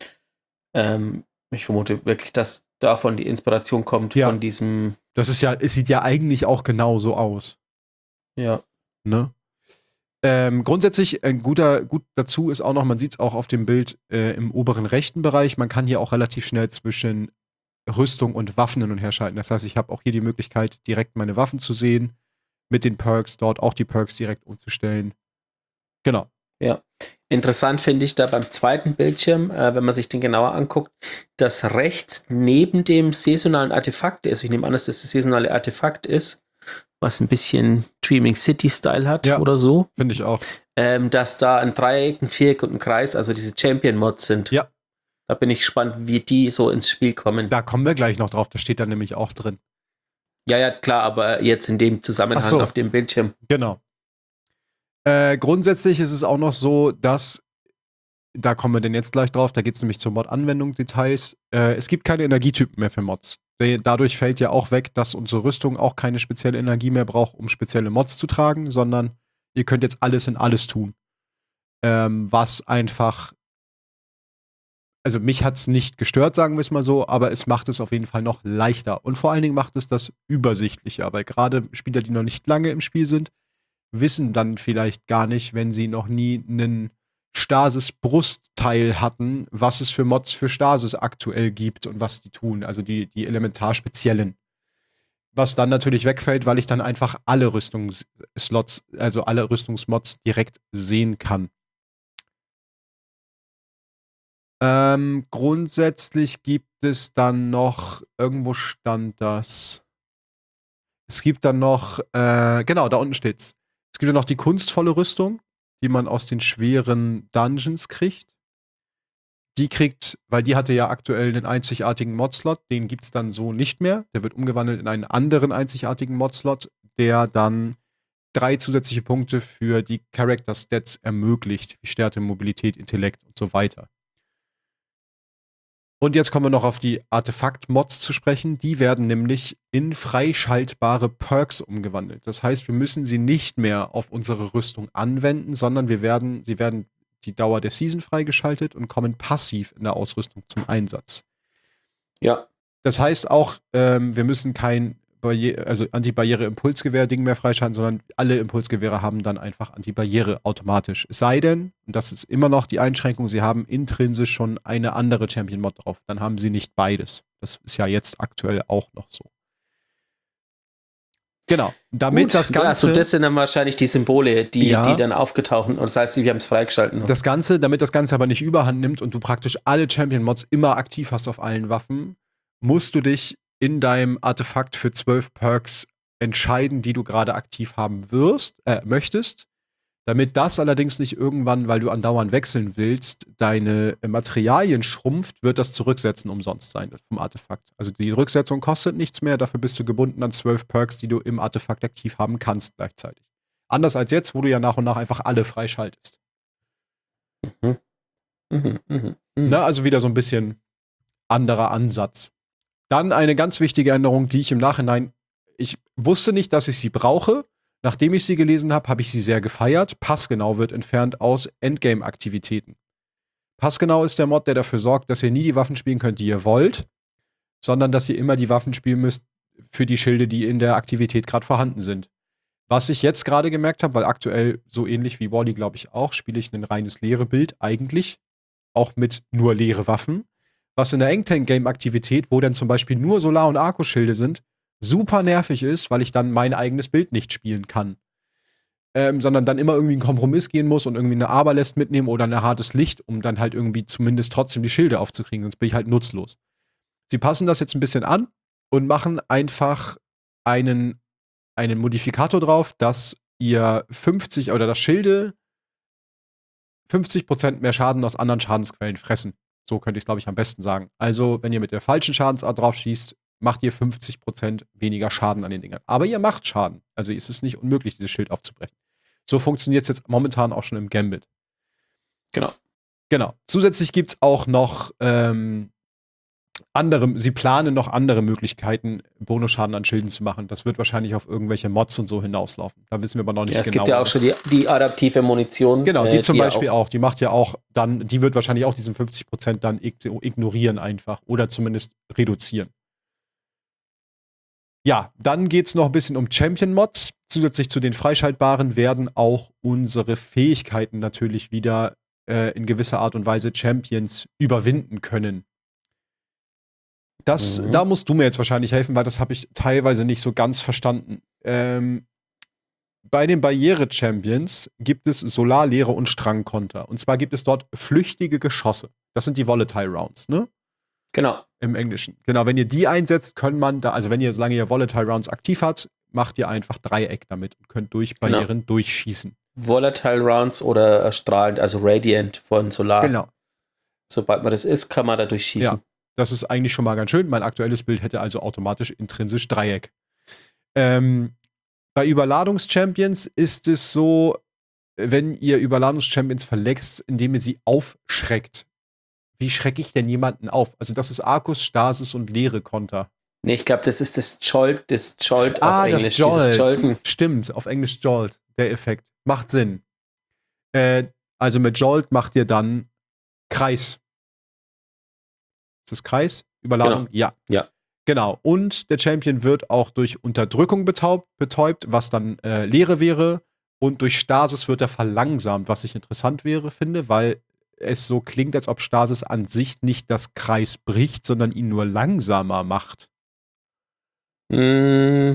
S1: Ähm, ich vermute wirklich, dass davon die Inspiration kommt,
S2: Ja.
S1: von diesem.
S2: Das ist ja, es sieht ja eigentlich auch genau so aus.
S1: Ja.
S2: Ne? Ähm, grundsätzlich ein guter, gut dazu ist auch noch, man sieht es auch auf dem Bild äh, im oberen rechten Bereich, man kann hier auch relativ schnell zwischen Rüstung und Waffen hin und her schalten. Das heißt, ich habe auch hier die Möglichkeit, direkt meine Waffen zu sehen, mit den Perks, dort auch die Perks direkt umzustellen. Genau.
S1: Ja. Interessant finde ich da beim zweiten Bildschirm, äh, wenn man sich den genauer anguckt, dass rechts neben dem saisonalen Artefakt ist, ich nehme an, dass das das saisonale Artefakt ist, was ein bisschen Dreaming City-Style hat
S2: Ja.
S1: oder so,
S2: Finde ich auch.
S1: ähm, dass da ein Dreieck, ein Viereck und ein Kreis, also diese Champion-Mods sind.
S2: Ja.
S1: Da bin ich gespannt, wie die so ins Spiel kommen.
S2: Da kommen wir gleich noch drauf, das steht da nämlich auch drin.
S1: Ja, ja, klar, aber jetzt in dem Zusammenhang
S2: Ach so.
S1: auf dem Bildschirm.
S2: Genau. Äh, grundsätzlich ist es auch noch so, dass, da kommen wir denn jetzt gleich drauf, da geht es nämlich zur Mod-Anwendung, Details. Äh, es gibt keine Energietypen mehr für Mods. Dadurch fällt ja auch weg, dass unsere Rüstung auch keine spezielle Energie mehr braucht, um spezielle Mods zu tragen, sondern ihr könnt jetzt alles in alles tun. Ähm, was einfach, also mich hat es nicht gestört, sagen wir es mal so, aber es macht es auf jeden Fall noch leichter. Und vor allen Dingen macht es das übersichtlicher, weil gerade Spieler, die noch nicht lange im Spiel sind, wissen dann vielleicht gar nicht, wenn sie noch nie einen Stasis-Brustteil hatten, was es für Mods für Stasis aktuell gibt und was die tun, also die, die elementar speziellen. Was dann natürlich wegfällt, weil ich dann einfach alle Rüstungsslots, also alle Rüstungsmods direkt sehen kann. Ähm, grundsätzlich gibt es dann noch, irgendwo stand das. Es gibt dann noch, äh, genau, da unten steht's. Es gibt ja noch die kunstvolle Rüstung, die man aus den schweren Dungeons kriegt. Die kriegt, weil die hatte ja aktuell einen einzigartigen Mod-Slot, den gibt's dann so nicht mehr. Der wird umgewandelt in einen anderen einzigartigen Mod-Slot, der dann drei zusätzliche Punkte für die Character-Stats ermöglicht, wie Stärke, Mobilität, Intellekt und so weiter. Und jetzt kommen wir noch auf die Artefakt-Mods zu sprechen. Die werden nämlich in freischaltbare Perks umgewandelt. Das heißt, wir müssen sie nicht mehr auf unsere Rüstung anwenden, sondern wir werden, sie werden die Dauer der Season freigeschaltet und kommen passiv in der Ausrüstung zum Einsatz.
S1: Ja.
S2: Das heißt auch, ähm, wir müssen kein Barriere, also Anti-Barriere-Impulsgewehr-Ding mehr freischalten, sondern alle Impulsgewehre haben dann einfach Anti-Barriere automatisch. Es sei denn, und das ist immer noch die Einschränkung, sie haben intrinsisch schon eine andere Champion-Mod drauf. Dann haben sie nicht beides. Das ist ja jetzt aktuell auch noch so. Genau. Damit
S1: Gut.
S2: das Ganze.
S1: Also das sind dann wahrscheinlich die Symbole, die,
S2: Ja.
S1: die dann aufgetaucht sind. Und das heißt, wir haben es freigeschalten.
S2: Das Ganze, damit das Ganze aber nicht überhand nimmt und du praktisch alle Champion-Mods immer aktiv hast auf allen Waffen, musst du dich in deinem Artefakt für zwölf Perks entscheiden, die du gerade aktiv haben wirst, äh, möchtest. Damit das allerdings nicht irgendwann, weil du andauernd wechseln willst, deine Materialien schrumpft, wird das Zurücksetzen umsonst sein vom Artefakt. Also die Rücksetzung kostet nichts mehr, dafür bist du gebunden an zwölf Perks, die du im Artefakt aktiv haben kannst gleichzeitig. Anders als jetzt, wo du ja nach und nach einfach alle freischaltest.
S1: Mhm. Mhm, mhm, mhm.
S2: Na, also wieder so ein bisschen anderer Ansatz. Dann eine ganz wichtige Änderung, die ich im Nachhinein, ich wusste nicht, dass ich sie brauche. Nachdem ich sie gelesen habe, habe ich sie sehr gefeiert. Passgenau wird entfernt aus Endgame-Aktivitäten. Passgenau ist der Mod, der dafür sorgt, dass ihr nie die Waffen spielen könnt, die ihr wollt, sondern dass ihr immer die Waffen spielen müsst für die Schilde, die in der Aktivität gerade vorhanden sind. Was ich jetzt gerade gemerkt habe, weil aktuell so ähnlich wie Wally, glaube ich auch, spiele ich ein reines leere Bild eigentlich, auch mit nur leere Waffen. Was in der Engtank-Game-Aktivität, wo dann zum Beispiel nur Solar- und Akkuschilde sind, super nervig ist, weil ich dann mein eigenes Bild nicht spielen kann. Ähm, sondern dann immer irgendwie einen Kompromiss gehen muss und irgendwie eine Aberläst mitnehmen oder ein hartes Licht, um dann halt irgendwie zumindest trotzdem die Schilde aufzukriegen, sonst bin ich halt nutzlos. Sie passen das jetzt ein bisschen an und machen einfach einen, einen Modifikator drauf, dass ihr fünfzig oder das Schilde fünfzig Prozent mehr Schaden aus anderen Schadensquellen fressen. So könnte ich es, glaube ich, am besten sagen. Also, wenn ihr mit der falschen Schadensart drauf schießt, macht ihr fünfzig Prozent weniger Schaden an den Dingern. Aber ihr macht Schaden. Also ist es nicht unmöglich, dieses Schild aufzubrechen. So funktioniert es jetzt momentan auch schon im Gambit.
S1: Genau.
S2: Genau. Zusätzlich gibt es auch noch ähm, andere, sie planen noch andere Möglichkeiten, Bonusschaden an Schilden zu machen. Das wird wahrscheinlich auf irgendwelche Mods und so hinauslaufen. Da wissen wir aber noch nicht
S1: Ja, es
S2: genau.
S1: gibt ja auch schon die, die adaptive Munition.
S2: Genau, die
S1: äh,
S2: zum
S1: die
S2: Beispiel
S1: auch,
S2: auch. Die macht ja auch dann, die wird wahrscheinlich auch diesen fünfzig Prozent dann ig- ignorieren einfach oder zumindest reduzieren. Ja, dann geht es noch ein bisschen um Champion-Mods. Zusätzlich zu den freischaltbaren werden auch unsere Fähigkeiten natürlich wieder äh, in gewisser Art und Weise Champions überwinden können. Das,
S1: Mhm.
S2: Da musst du mir jetzt wahrscheinlich helfen, weil das habe ich teilweise nicht so ganz verstanden. Ähm, bei den Barriere-Champions gibt es Solarlehre und Strangkonter. Und zwar gibt es dort flüchtige Geschosse. Das sind die Volatile Rounds, ne?
S1: Genau.
S2: Im Englischen. Genau, wenn ihr die einsetzt, kann man da, also wenn ihr, solange ihr Volatile Rounds aktiv habt, macht ihr einfach Dreieck damit und könnt durch Barrieren durchschießen.
S1: Volatile Rounds oder äh, strahlend, also Radiant von Solar.
S2: Genau.
S1: Sobald man das ist, kann man da durchschießen.
S2: Ja, das ist eigentlich schon mal ganz schön. Mein aktuelles Bild hätte also automatisch intrinsisch Dreieck. Ähm, bei Überladungs-Champions ist es so, wenn ihr Überladungs-Champions verletzt, indem ihr sie aufschreckt. Wie schrecke ich denn jemanden auf? Also das ist Arcus, Stasis und leere Konter.
S1: Nee, ich glaube, das ist das Jolt, das Jolt
S2: Ah,
S1: auf Englisch.
S2: das Jolt.
S1: Dieses Jolten.
S2: Stimmt, auf Englisch Jolt, der Effekt. Macht Sinn. Äh, also mit Jolt macht ihr dann Kreis. Ist das Kreis? Überladung?
S1: Genau.
S2: Ja.
S1: Ja.
S2: Genau. Und der Champion wird auch durch Unterdrückung betaubt, betäubt, was dann äh, Leere wäre. Und durch Stasis wird er verlangsamt, was ich interessant wäre, finde, weil es so klingt, als ob Stasis an sich nicht das Kreis bricht, sondern ihn nur langsamer macht.
S1: Mm.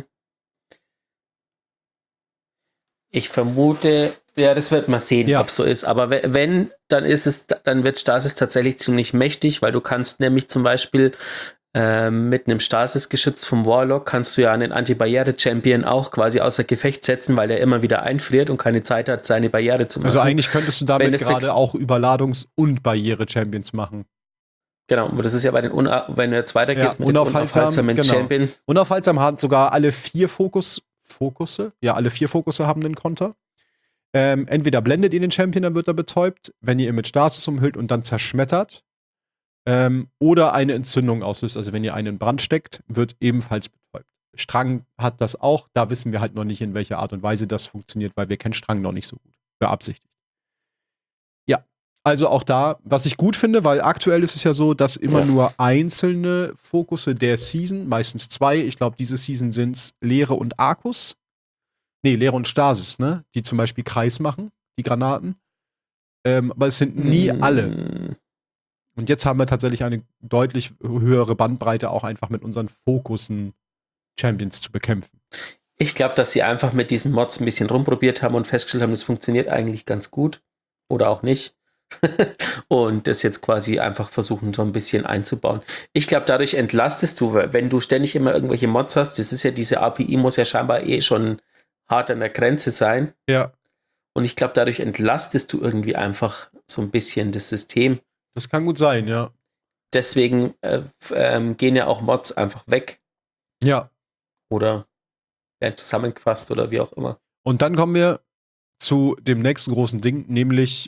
S1: Ich vermute, ja, das wird man sehen,
S2: Ja.
S1: ob es so ist. Aber we- wenn, dann ist es, dann wird Stasis tatsächlich ziemlich mächtig, weil du kannst nämlich zum Beispiel ähm, mit einem Stasis-Geschütz vom Warlock kannst du ja einen Anti-Barriere-Champion auch quasi außer Gefecht setzen, weil der immer wieder einfriert und keine Zeit hat, seine Barriere zu machen.
S2: Also eigentlich könntest du
S1: Wenn
S2: damit
S1: es
S2: gerade
S1: der-
S2: auch Überladungs- und Barriere-Champions machen.
S1: Genau, aber das ist ja bei den, Una wenn du jetzt weitergehst
S2: Ja,
S1: mit den
S2: unaufhaltsam,
S1: unaufhaltsamen
S2: genau.
S1: Champion.
S2: Unaufhaltsam hat sogar alle vier Fokus, Fokusse, ja, alle vier Fokusse haben einen Konter. Ähm, entweder blendet ihr den Champion, dann wird er betäubt, wenn ihr ihn mit Stasis umhüllt und dann zerschmettert. Ähm, oder eine Entzündung auslöst. Also wenn ihr einen in Brand steckt, wird ebenfalls betäubt. Strang hat das auch, da wissen wir halt noch nicht, in welcher Art und Weise das funktioniert, weil wir kennen Strang noch nicht so gut. Beabsichtigt. Ja, also auch da, was ich gut finde, weil aktuell ist es ja so, dass immer
S1: Ja.
S2: nur einzelne Fokusse der Season, meistens zwei, ich glaube, diese Season sind es Leere und Arcus. Nee, Leere und Stasis, ne? Die zum Beispiel Kreis machen, die Granaten. Ähm, aber es sind nie
S1: Mm.
S2: alle. Und jetzt haben wir tatsächlich eine deutlich höhere Bandbreite, auch einfach mit unseren Fokussen Champions zu bekämpfen.
S1: Ich glaube, dass sie einfach mit diesen Mods ein bisschen rumprobiert haben und festgestellt haben, das funktioniert eigentlich ganz gut. Oder auch nicht. Und das jetzt quasi einfach versuchen, so ein bisschen einzubauen. Ich glaube, dadurch entlastest du, wenn du ständig immer irgendwelche Mods hast, das ist ja, diese A P I muss ja scheinbar eh schon hart an der Grenze sein.
S2: Ja,
S1: Und ich glaube, dadurch entlastest du irgendwie einfach so ein bisschen das System.
S2: das kann gut sein, ja.
S1: Deswegen äh, f- ähm, gehen ja auch Mods einfach weg
S2: Ja.
S1: oder werden zusammengefasst oder wie auch immer.
S2: Und dann kommen wir zu dem nächsten großen Ding, nämlich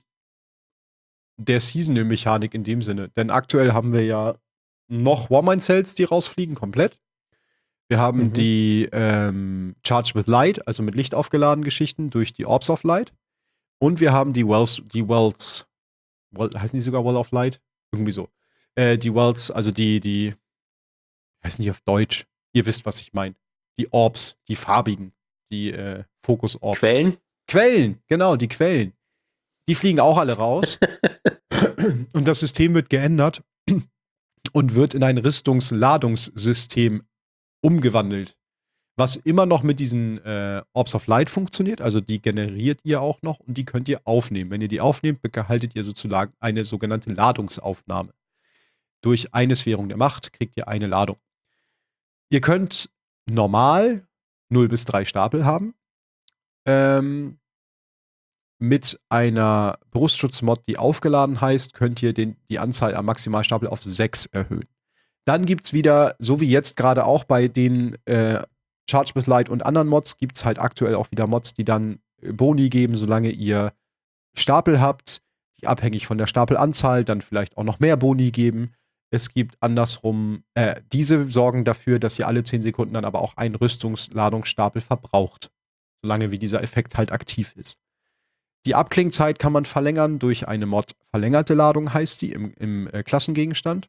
S2: der Seasonal-Mechanik in dem Sinne. Denn aktuell haben wir ja noch Warmind-Cells, die rausfliegen, komplett. Wir haben
S1: Mhm.
S2: die ähm, Charge with Light, also mit Licht aufgeladenen Geschichten durch die Orbs of Light. Und wir haben die Wells, die Wells, Wall, heißen die sogar Wall of Light? Irgendwie so. Äh, die Worlds, also die, die, heißen die auf Deutsch? Ihr wisst, was ich meine. Die Orbs, die farbigen, die äh, Fokus-Orbs.
S1: Quellen?
S2: Quellen, genau, die Quellen. Die fliegen auch alle raus. Und das System wird geändert und wird in ein Rüstungsladungssystem umgewandelt. Was immer noch mit diesen äh, Orbs of Light funktioniert, also die generiert ihr auch noch und die könnt ihr aufnehmen. Wenn ihr die aufnehmt, behaltet ihr sozusagen eine sogenannte Ladungsaufnahme. Durch eine Sphärung der Macht kriegt ihr eine Ladung. Ihr könnt normal null bis drei Stapel haben. Ähm, mit einer Brustschutzmod, die aufgeladen heißt, könnt ihr den, die Anzahl am Maximalstapel auf sechs erhöhen. Dann gibt es wieder, so wie jetzt gerade auch bei den äh, Charge with Light und anderen Mods, gibt es halt aktuell auch wieder Mods, die dann Boni geben, solange ihr Stapel habt, die abhängig von der Stapelanzahl dann vielleicht auch noch mehr Boni geben. Es gibt andersrum, äh, diese sorgen dafür, dass ihr alle zehn Sekunden dann aber auch einen Rüstungsladungsstapel verbraucht, solange wie dieser Effekt halt aktiv ist. Die Abklingzeit kann man verlängern durch eine Mod verlängerte Ladung, heißt die, im, im äh, Klassengegenstand.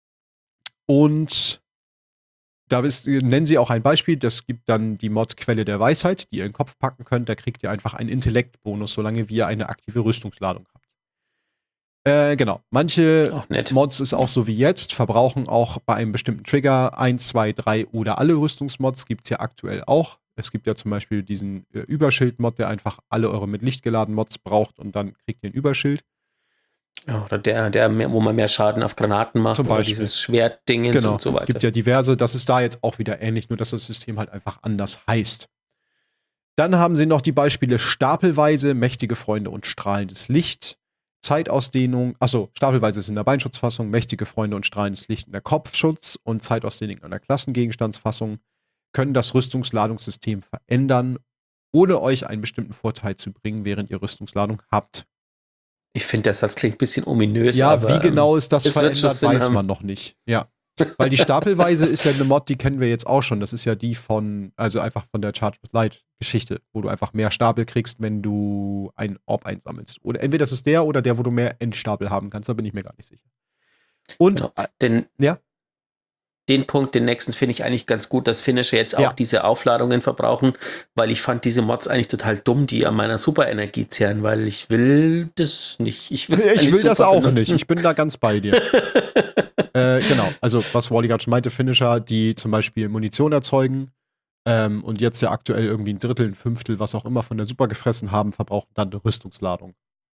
S2: Und da ist, nennen sie auch ein Beispiel, das gibt dann die Mod Quelle der Weisheit, die ihr in den Kopf packen könnt. Da kriegt ihr einfach einen Intellektbonus, solange wie ihr eine aktive Rüstungsladung habt. Äh, genau. Manche
S1: Auch nett.
S2: Mods ist auch so wie jetzt, verbrauchen auch bei einem bestimmten Trigger eins, zwei, drei oder alle Rüstungsmods. Gibt es ja aktuell auch. Es gibt ja zum Beispiel diesen äh, Überschild-Mod, der einfach alle eure mit Licht geladenen Mods braucht und dann kriegt ihr ein Überschild.
S1: Ja, oder der, der mehr, wo man mehr Schaden auf Granaten macht,
S2: Zum
S1: oder
S2: Beispiel.
S1: dieses Schwertdingens
S2: Genau,
S1: und so weiter.
S2: gibt ja diverse, das ist da jetzt auch wieder ähnlich, nur dass das System halt einfach anders heißt. Dann haben sie noch die Beispiele stapelweise, mächtige Freunde und strahlendes Licht, Zeitausdehnung, achso, stapelweise ist in der Beinschutzfassung, mächtige Freunde und strahlendes Licht in der Kopfschutz und Zeitausdehnung in der Klassengegenstandsfassung können das Rüstungsladungssystem verändern, ohne euch einen bestimmten Vorteil zu bringen, während ihr Rüstungsladung habt.
S1: Ich finde, das, das klingt ein bisschen ominös.
S2: Ja,
S1: aber,
S2: wie genau ist das
S1: es wird
S2: verändert,
S1: schon Sinn
S2: weiß
S1: haben.
S2: man noch nicht. Ja. Weil die Stapelweise ist ja eine Mod, die kennen wir jetzt auch schon. Das ist ja die von, also einfach von der Charge with Light Geschichte, wo du einfach mehr Stapel kriegst, wenn du einen Orb einsammelst. Oder entweder das ist der oder der, wo du mehr Endstapel haben kannst, da bin ich mir gar nicht sicher. Und,
S1: Genau. Den,
S2: ja,
S1: den Punkt, den nächsten, finde ich eigentlich ganz gut, dass Finisher jetzt auch
S2: Ja.
S1: diese Aufladungen verbrauchen, weil ich fand diese Mods eigentlich total dumm, die an meiner Superenergie zehren, weil ich will das nicht. Ich will,
S2: ich
S1: meine
S2: will das
S1: Super
S2: auch
S1: benutzen.
S2: nicht. Ich bin da ganz bei dir. äh, genau, also was Wally gerade schon meinte, Finisher, die zum Beispiel Munition erzeugen ähm, und jetzt ja aktuell irgendwie ein Drittel, ein Fünftel, was auch immer von der Super gefressen haben, verbrauchen dann eine Rüstungsladung.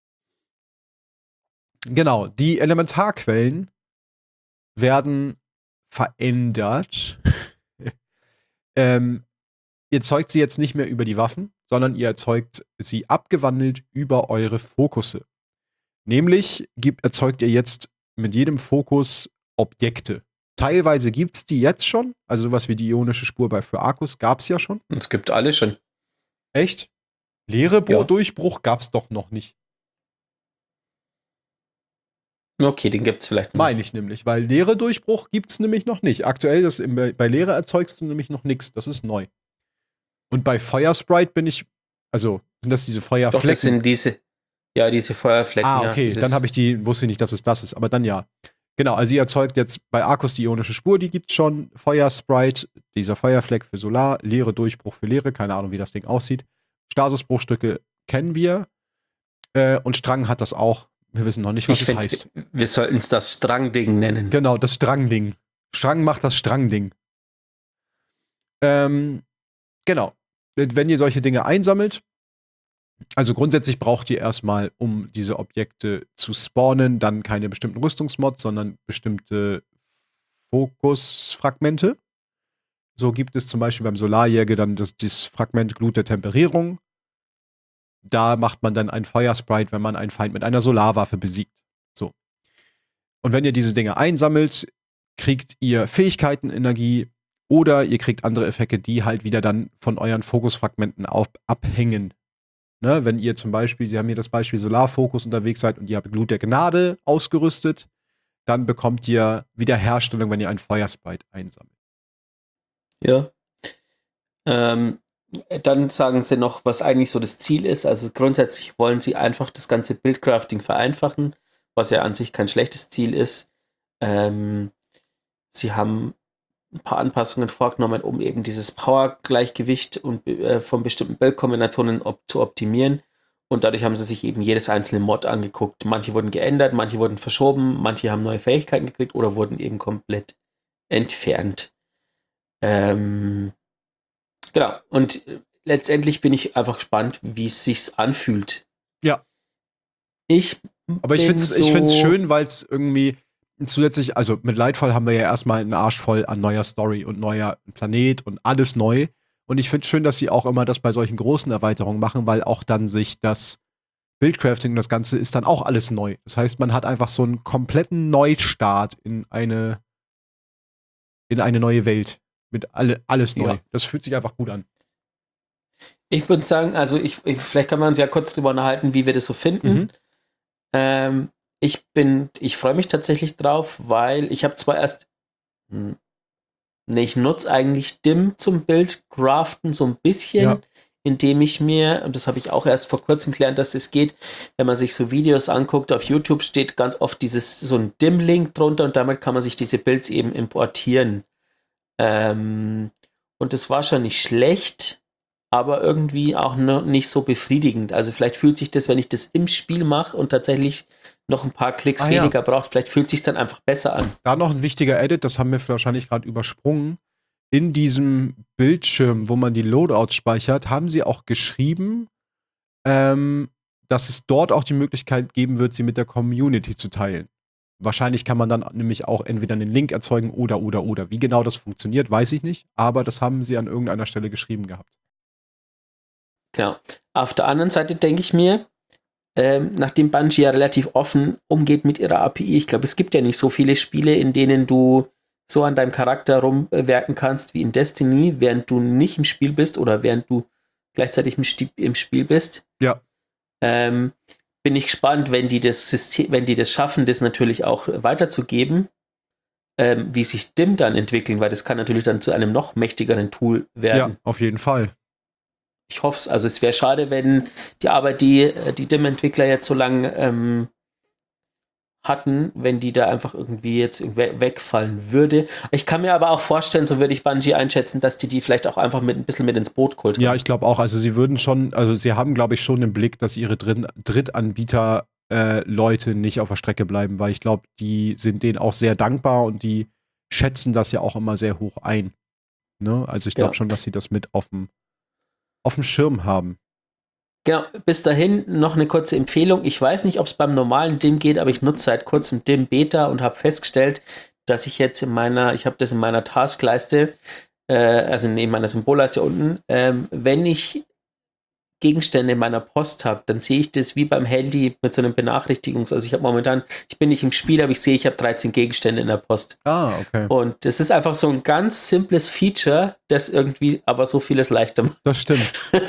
S2: Genau, die Elementarquellen werden verändert. ähm, ihr erzeugt sie jetzt nicht mehr über die Waffen, sondern ihr erzeugt sie abgewandelt über eure Fokusse. Nämlich gibt, erzeugt ihr jetzt mit jedem Fokus Objekte. Teilweise gibt es die jetzt schon, also sowas wie die ionische Spur bei für Arcus gab es ja schon.
S1: Und es gibt alle schon.
S2: Echt? Leere
S1: Ja.
S2: Durchbruch gab es doch noch nicht.
S1: Okay, den gibt es vielleicht noch.
S2: Meine ich nämlich, weil leere Durchbruch gibt es nämlich noch nicht. Aktuell, das im, bei Leere erzeugst du nämlich noch nichts. Das ist neu. Und bei Feuersprite bin ich, also sind das diese Feuerflecken?
S1: Doch, das sind diese, ja, diese Feuerflecken.
S2: Ah,
S1: ja,
S2: okay,
S1: dieses,
S2: dann habe ich die, wusste ich nicht, dass es das ist, aber dann ja. Genau, also ihr erzeugt jetzt bei Arcus die ionische Spur, die gibt's schon. Feuersprite, dieser Feuerfleck für Solar, leere Durchbruch für Leere, keine Ahnung, wie das Ding aussieht. Stasusbruchstücke kennen wir. Äh, und Strang hat das auch. Wir wissen noch nicht, was
S1: ich
S2: es
S1: find,
S2: heißt.
S1: wir sollten es das Strangding nennen.
S2: Genau, das Strangding. Strang macht das Strangding. Ähm, genau. Wenn ihr solche Dinge einsammelt, also grundsätzlich braucht ihr erstmal, um diese Objekte zu spawnen, dann keine bestimmten Rüstungsmods, sondern bestimmte Fokusfragmente. So gibt es zum Beispiel beim Solarjäger dann das, das Fragment Glut der Temperierung. Da macht man dann ein Feuersprite, wenn man einen Feind mit einer Solarwaffe besiegt. So. Und wenn ihr diese Dinge einsammelt, kriegt ihr Fähigkeitenenergie oder ihr kriegt andere Effekte, die halt wieder dann von euren Fokusfragmenten auf, abhängen. Ne, wenn ihr zum Beispiel, Sie haben hier das Beispiel Solarfokus unterwegs seid und ihr habt Glut der Gnade ausgerüstet, dann bekommt ihr Wiederherstellung, wenn ihr einen Feuersprite einsammelt.
S1: Ja. Ähm, dann sagen sie noch, was eigentlich so das Ziel ist. Also grundsätzlich wollen sie einfach das ganze Buildcrafting vereinfachen, was ja an sich kein schlechtes Ziel ist. Ähm, sie haben ein paar Anpassungen vorgenommen, um eben dieses Power-Gleichgewicht und äh, von bestimmten Bildkombinationen op- zu optimieren. Und dadurch haben sie sich eben jedes einzelne Mod angeguckt. Manche wurden geändert, manche wurden verschoben, manche haben neue Fähigkeiten gekriegt oder wurden eben komplett entfernt. Ähm, genau. Und äh, letztendlich bin ich einfach gespannt, wie es sich anfühlt.
S2: Ja.
S1: Ich
S2: Aber ich
S1: bin
S2: finde es
S1: so
S2: ich find's schön, weil es irgendwie zusätzlich, also mit Lightfall haben wir ja erstmal einen Arsch voll an neuer Story und neuer Planet und alles neu. Und ich finde es schön, dass sie auch immer das bei solchen großen Erweiterungen machen, weil auch dann sich das Buildcrafting und das Ganze ist dann auch alles neu. Das heißt, man hat einfach so einen kompletten Neustart in eine, in eine neue Welt. Mit alle, alles neu.
S1: Ja.
S2: Das fühlt sich einfach gut an.
S1: Ich würde sagen, also ich, ich, vielleicht kann man uns ja kurz drüber unterhalten, wie wir das so finden.
S2: Mhm.
S1: Ähm, ich bin, ich freue mich tatsächlich drauf, weil ich habe zwar erst, hm, ne, ich nutze eigentlich Dim zum Bildcraften so ein bisschen,
S2: Ja.
S1: indem ich mir, und das habe ich auch erst vor kurzem gelernt, dass das geht, wenn man sich so Videos anguckt, auf YouTube steht ganz oft dieses, so ein Dim-Link drunter und damit kann man sich diese Builds eben importieren. Ähm, und das war schon nicht schlecht, aber irgendwie auch noch nicht so befriedigend. Also vielleicht fühlt sich das, wenn ich das im Spiel mache und tatsächlich noch ein paar Klicks
S2: Ah, ja.
S1: weniger braucht, vielleicht fühlt sich dann einfach besser an.
S2: Da noch ein wichtiger Edit, das haben wir wahrscheinlich gerade übersprungen. In diesem Bildschirm, wo man die Loadouts speichert, haben sie auch geschrieben, ähm, dass es dort auch die Möglichkeit geben wird, sie mit der Community zu teilen. Wahrscheinlich kann man dann nämlich auch entweder einen Link erzeugen oder, oder, oder. Wie genau das funktioniert, weiß ich nicht, aber das haben sie an irgendeiner Stelle geschrieben gehabt.
S1: Genau. Auf der anderen Seite denke ich mir, ähm, nachdem Bungie ja relativ offen umgeht mit ihrer A P I, ich glaube, es gibt ja nicht so viele Spiele, in denen du so an deinem Charakter rumwerken kannst wie in Destiny, während du nicht im Spiel bist oder während du gleichzeitig im, Sti- im Spiel bist.
S2: Ja.
S1: Ähm, bin ich gespannt, wenn die das System, wenn die das schaffen, das natürlich auch weiterzugeben, ähm, wie sich Dim dann entwickeln, weil das kann natürlich dann zu einem noch mächtigeren Tool werden.
S2: Ja, auf jeden Fall.
S1: Ich hoffe es. Also es wäre schade, wenn die Arbeit, die die Dim-Entwickler jetzt so lange ähm, hatten, wenn die da einfach irgendwie jetzt we- wegfallen würde. Ich kann mir aber auch vorstellen, so würde ich Bungie einschätzen, dass die die vielleicht auch einfach mit ein bisschen mit ins Boot geholt haben.
S2: Ja, ich glaube auch. Also sie würden schon, also sie haben, glaube ich, schon im Blick, dass ihre Drin Drittanbieter äh, Leute nicht auf der Strecke bleiben, weil ich glaube, die sind denen auch sehr dankbar und die schätzen das ja auch immer sehr hoch ein. Ne? Also ich glaube
S1: Ja.
S2: schon, dass sie das mit auf dem auf dem Schirm haben.
S1: Genau, bis dahin noch eine kurze Empfehlung. Ich weiß nicht, ob es beim normalen Dim geht, aber ich nutze seit kurzem Dim Beta und habe festgestellt, dass ich jetzt in meiner, ich habe das in meiner Taskleiste, äh, also neben meiner Symbolleiste unten, ähm, wenn ich Gegenstände in meiner Post habe, dann sehe ich das wie beim Handy mit so einem Benachrichtigungs-, also ich habe momentan, ich bin nicht im Spiel, aber ich sehe, ich habe dreizehn Gegenstände in der Post.
S2: Ah, okay.
S1: Und das ist einfach so ein ganz simples Feature, das irgendwie aber so vieles leichter macht.
S2: Das stimmt.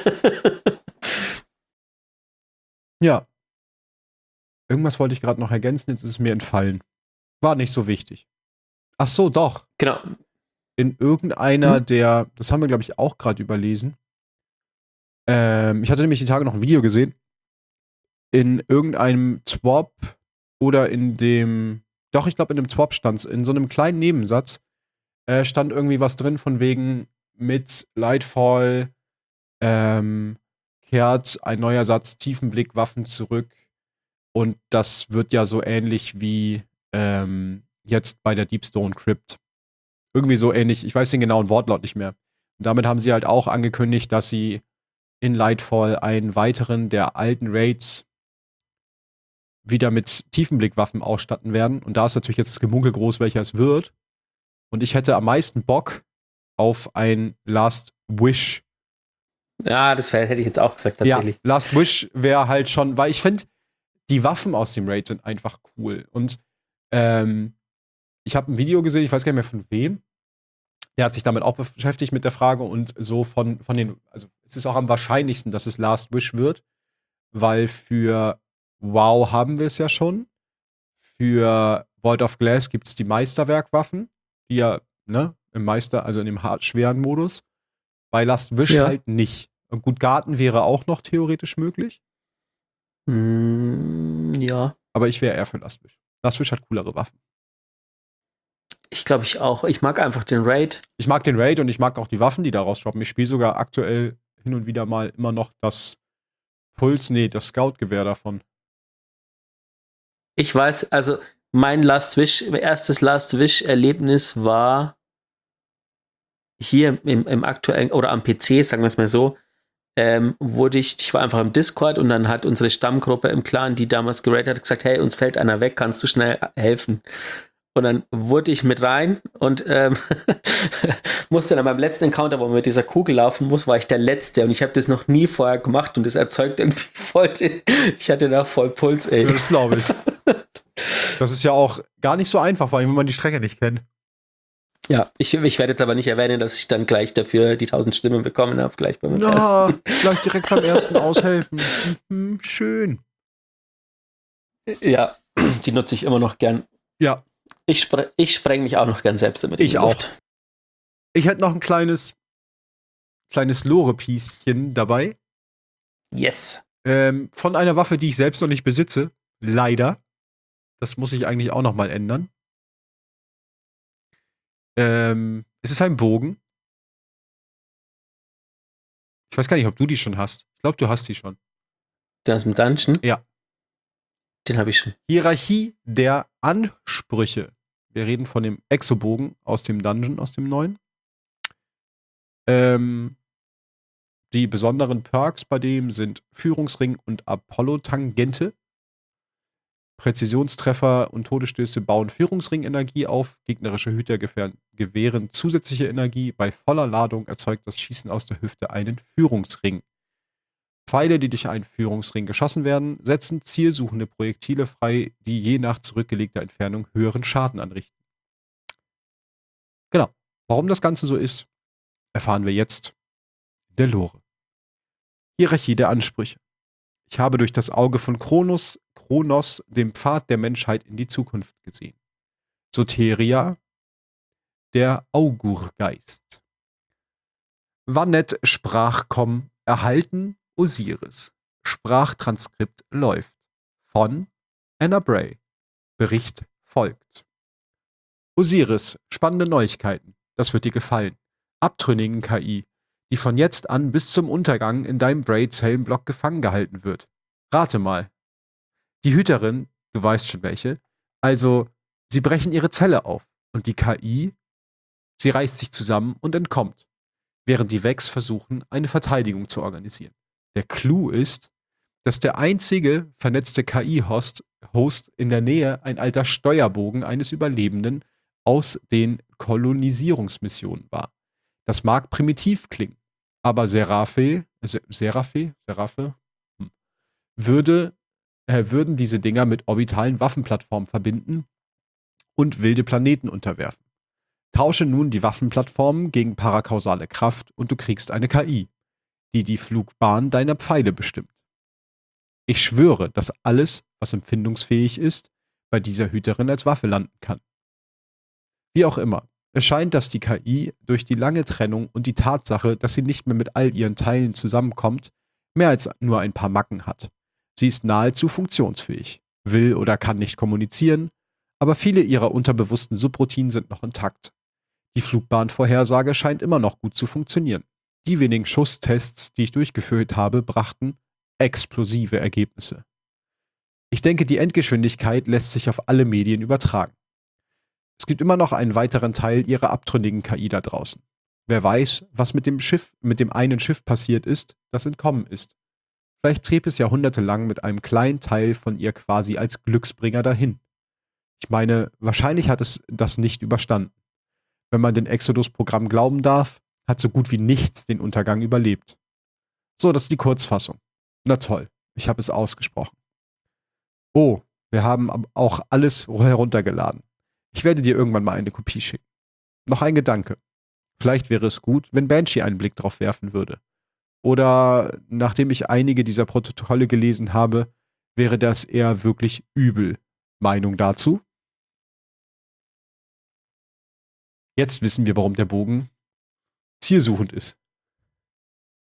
S2: Ja. Irgendwas wollte ich gerade noch ergänzen, jetzt ist es mir entfallen. War nicht so wichtig. Ach so, doch.
S1: Genau.
S2: In irgendeiner
S1: Hm?
S2: der, das haben wir, glaube ich, auch gerade überlesen. Ähm, ich hatte nämlich die Tage noch ein Video gesehen. In irgendeinem Swap oder in dem, doch, ich glaube, in dem Swap stand in so einem kleinen Nebensatz, äh, stand irgendwie was drin von wegen mit Lightfall ähm, kehrt ein neuer Satz Tiefenblickwaffen zurück. Und das wird ja so ähnlich wie ähm, jetzt bei der Deepstone Crypt. Irgendwie so ähnlich, ich weiß den genauen Wortlaut nicht mehr. Und damit haben sie halt auch angekündigt, dass sie in Lightfall einen weiteren der alten Raids wieder mit Tiefenblickwaffen ausstatten werden. Und da ist natürlich jetzt das Gemunkel groß, welcher es wird. Und ich hätte am meisten Bock auf ein Last Wish.
S1: Ja, das wär, hätte ich jetzt auch gesagt, tatsächlich.
S2: Ja, Last Wish wäre halt schon, weil ich finde, die Waffen aus dem Raid sind einfach cool. Und ähm, ich habe ein Video gesehen, ich weiß gar nicht mehr von wem. Der hat sich damit auch beschäftigt mit der Frage und so von, von den, also es ist auch am wahrscheinlichsten, dass es Last Wish wird, weil für WoW haben wir es ja schon. Für Vault of Glass gibt es die Meisterwerkwaffen, die ja, ne, im Meister, also in dem hart schweren Modus. Bei Last Wish
S1: Ja.
S2: halt nicht. Und gut, Garten wäre auch noch theoretisch möglich.
S1: Mm, ja.
S2: aber ich wäre eher für Lastwish. Lastwish hat coolere Waffen.
S1: Ich glaube, ich auch. Ich mag einfach den Raid.
S2: Ich mag den Raid und ich mag auch die Waffen, die daraus droppen. Ich spiele sogar aktuell hin und wieder mal immer noch das Puls, nee, das Scout-Gewehr davon.
S1: Ich weiß, also mein Last Wish, erstes Last Wish-Erlebnis war hier im, im aktuellen, oder am P C, sagen wir es mal so, ähm, wurde ich, ich war einfach im Discord und dann hat unsere Stammgruppe im Clan, die damals geratet hat, gesagt, hey, uns fällt einer weg, kannst du schnell helfen? Und dann wurde ich mit rein und ähm, musste dann beim letzten Encounter, wo man mit dieser Kugel laufen muss, war ich der Letzte und ich habe das noch nie vorher gemacht und das erzeugt irgendwie voll den, ich hatte da voll Puls, ey.
S2: Ja, das glaube ich. Das ist ja auch gar nicht so einfach, vor allem wenn man die Strecke nicht kennt.
S1: Ja, ich, ich werde jetzt aber nicht erwähnen, dass ich dann gleich dafür die tausend Stimmen bekommen habe, gleich beim
S2: Ja,
S1: ersten.
S2: gleich direkt beim ersten aushelfen. Mhm, schön.
S1: Ja, die nutze ich immer noch gern.
S2: Ja.
S1: Ich, spre ich spreng mich auch noch gern selbst damit in
S2: Ich
S1: die
S2: auch.
S1: Luft.
S2: Ich hätte noch ein kleines, kleines Lore-Pieschen dabei.
S1: Yes.
S2: Ähm, von einer Waffe, die ich selbst noch nicht besitze. Leider. Das muss ich eigentlich auch noch mal ändern. Ähm, es ist ein Bogen. Ich weiß gar nicht, ob du die schon hast. Ich glaube, du hast die schon.
S1: Der aus dem Dungeon?
S2: Ja.
S1: Den habe ich schon.
S2: Hierarchie der Ansprüche. Wir reden von dem Exobogen aus dem Dungeon, aus dem neuen. Ähm, die besonderen Perks bei dem sind Führungsring und Apollo-Tangente. Präzisionstreffer und Todesstöße bauen Führungsring-Energie auf. Gegnerische Hüter gewähren zusätzliche Energie. Bei voller Ladung erzeugt das Schießen aus der Hüfte einen Führungsring. Pfeile, die durch einen Führungsring geschossen werden, setzen zielsuchende Projektile frei, die je nach zurückgelegter Entfernung höheren Schaden anrichten. Genau. Warum das Ganze so ist, erfahren wir jetzt in der Lore. Hierarchie der Ansprüche. Ich habe durch das Auge von Kronos, Kronos den Pfad der Menschheit in die Zukunft gesehen. Soteria, der Augurgeist. Vannet Sprachkom erhalten Osiris. Sprachtranskript läuft. Von Anna Bray. Bericht folgt. Osiris, spannende Neuigkeiten. Das wird dir gefallen. Abtrünnigen K I, die von jetzt an bis zum Untergang in deinem Bray-Zellenblock gefangen gehalten wird. Rate mal. Die Hüterin, du weißt schon welche, also sie brechen ihre Zelle auf und die K I, sie reißt sich zusammen und entkommt, während die Vex versuchen, eine Verteidigung zu organisieren. Der Clou ist, dass der einzige vernetzte K I-Host Host in der Nähe ein alter Steuerbogen eines Überlebenden aus den Kolonisierungsmissionen war. Das mag primitiv klingen, aber Seraphe, Seraphe, Seraphe hm, würde, äh, würden diese Dinger mit orbitalen Waffenplattformen verbinden und wilde Planeten unterwerfen. Tausche nun die Waffenplattformen gegen parakausale Kraft und du kriegst eine K I, die die Flugbahn deiner Pfeile bestimmt. Ich schwöre, dass alles, was empfindungsfähig ist, bei dieser Hüterin als Waffe landen kann. Wie auch immer, es scheint, dass die K I durch die lange Trennung und die Tatsache, dass sie nicht mehr mit all ihren Teilen zusammenkommt, mehr als nur ein paar Macken hat. Sie ist nahezu funktionsfähig, will oder kann nicht kommunizieren, aber viele ihrer unterbewussten Subroutinen sind noch intakt. Die Flugbahnvorhersage scheint immer noch gut zu funktionieren. Die wenigen Schusstests, die ich durchgeführt habe, brachten explosive Ergebnisse. Ich denke, die Endgeschwindigkeit lässt sich auf alle Medien übertragen. Es gibt immer noch einen weiteren Teil ihrer abtrünnigen K I da draußen. Wer weiß, was mit dem Schiff, mit dem einen Schiff passiert ist, das entkommen ist. Vielleicht trieb es jahrhundertelang mit einem kleinen Teil von ihr quasi als Glücksbringer dahin. Ich meine, wahrscheinlich hat es das nicht überstanden. Wenn man den Exodus-Programm glauben darf, hat so gut wie nichts den Untergang überlebt. So, das ist die Kurzfassung. Na toll, ich habe es ausgesprochen. Oh, wir haben auch alles heruntergeladen. Ich werde dir irgendwann mal eine Kopie schicken. Noch ein Gedanke. Vielleicht wäre es gut, wenn Banshee einen Blick drauf werfen würde. Oder, nachdem ich einige dieser Protokolle gelesen habe, wäre das eher wirklich übel. Meinung dazu? Jetzt wissen wir, warum der Bogen zielsuchend ist.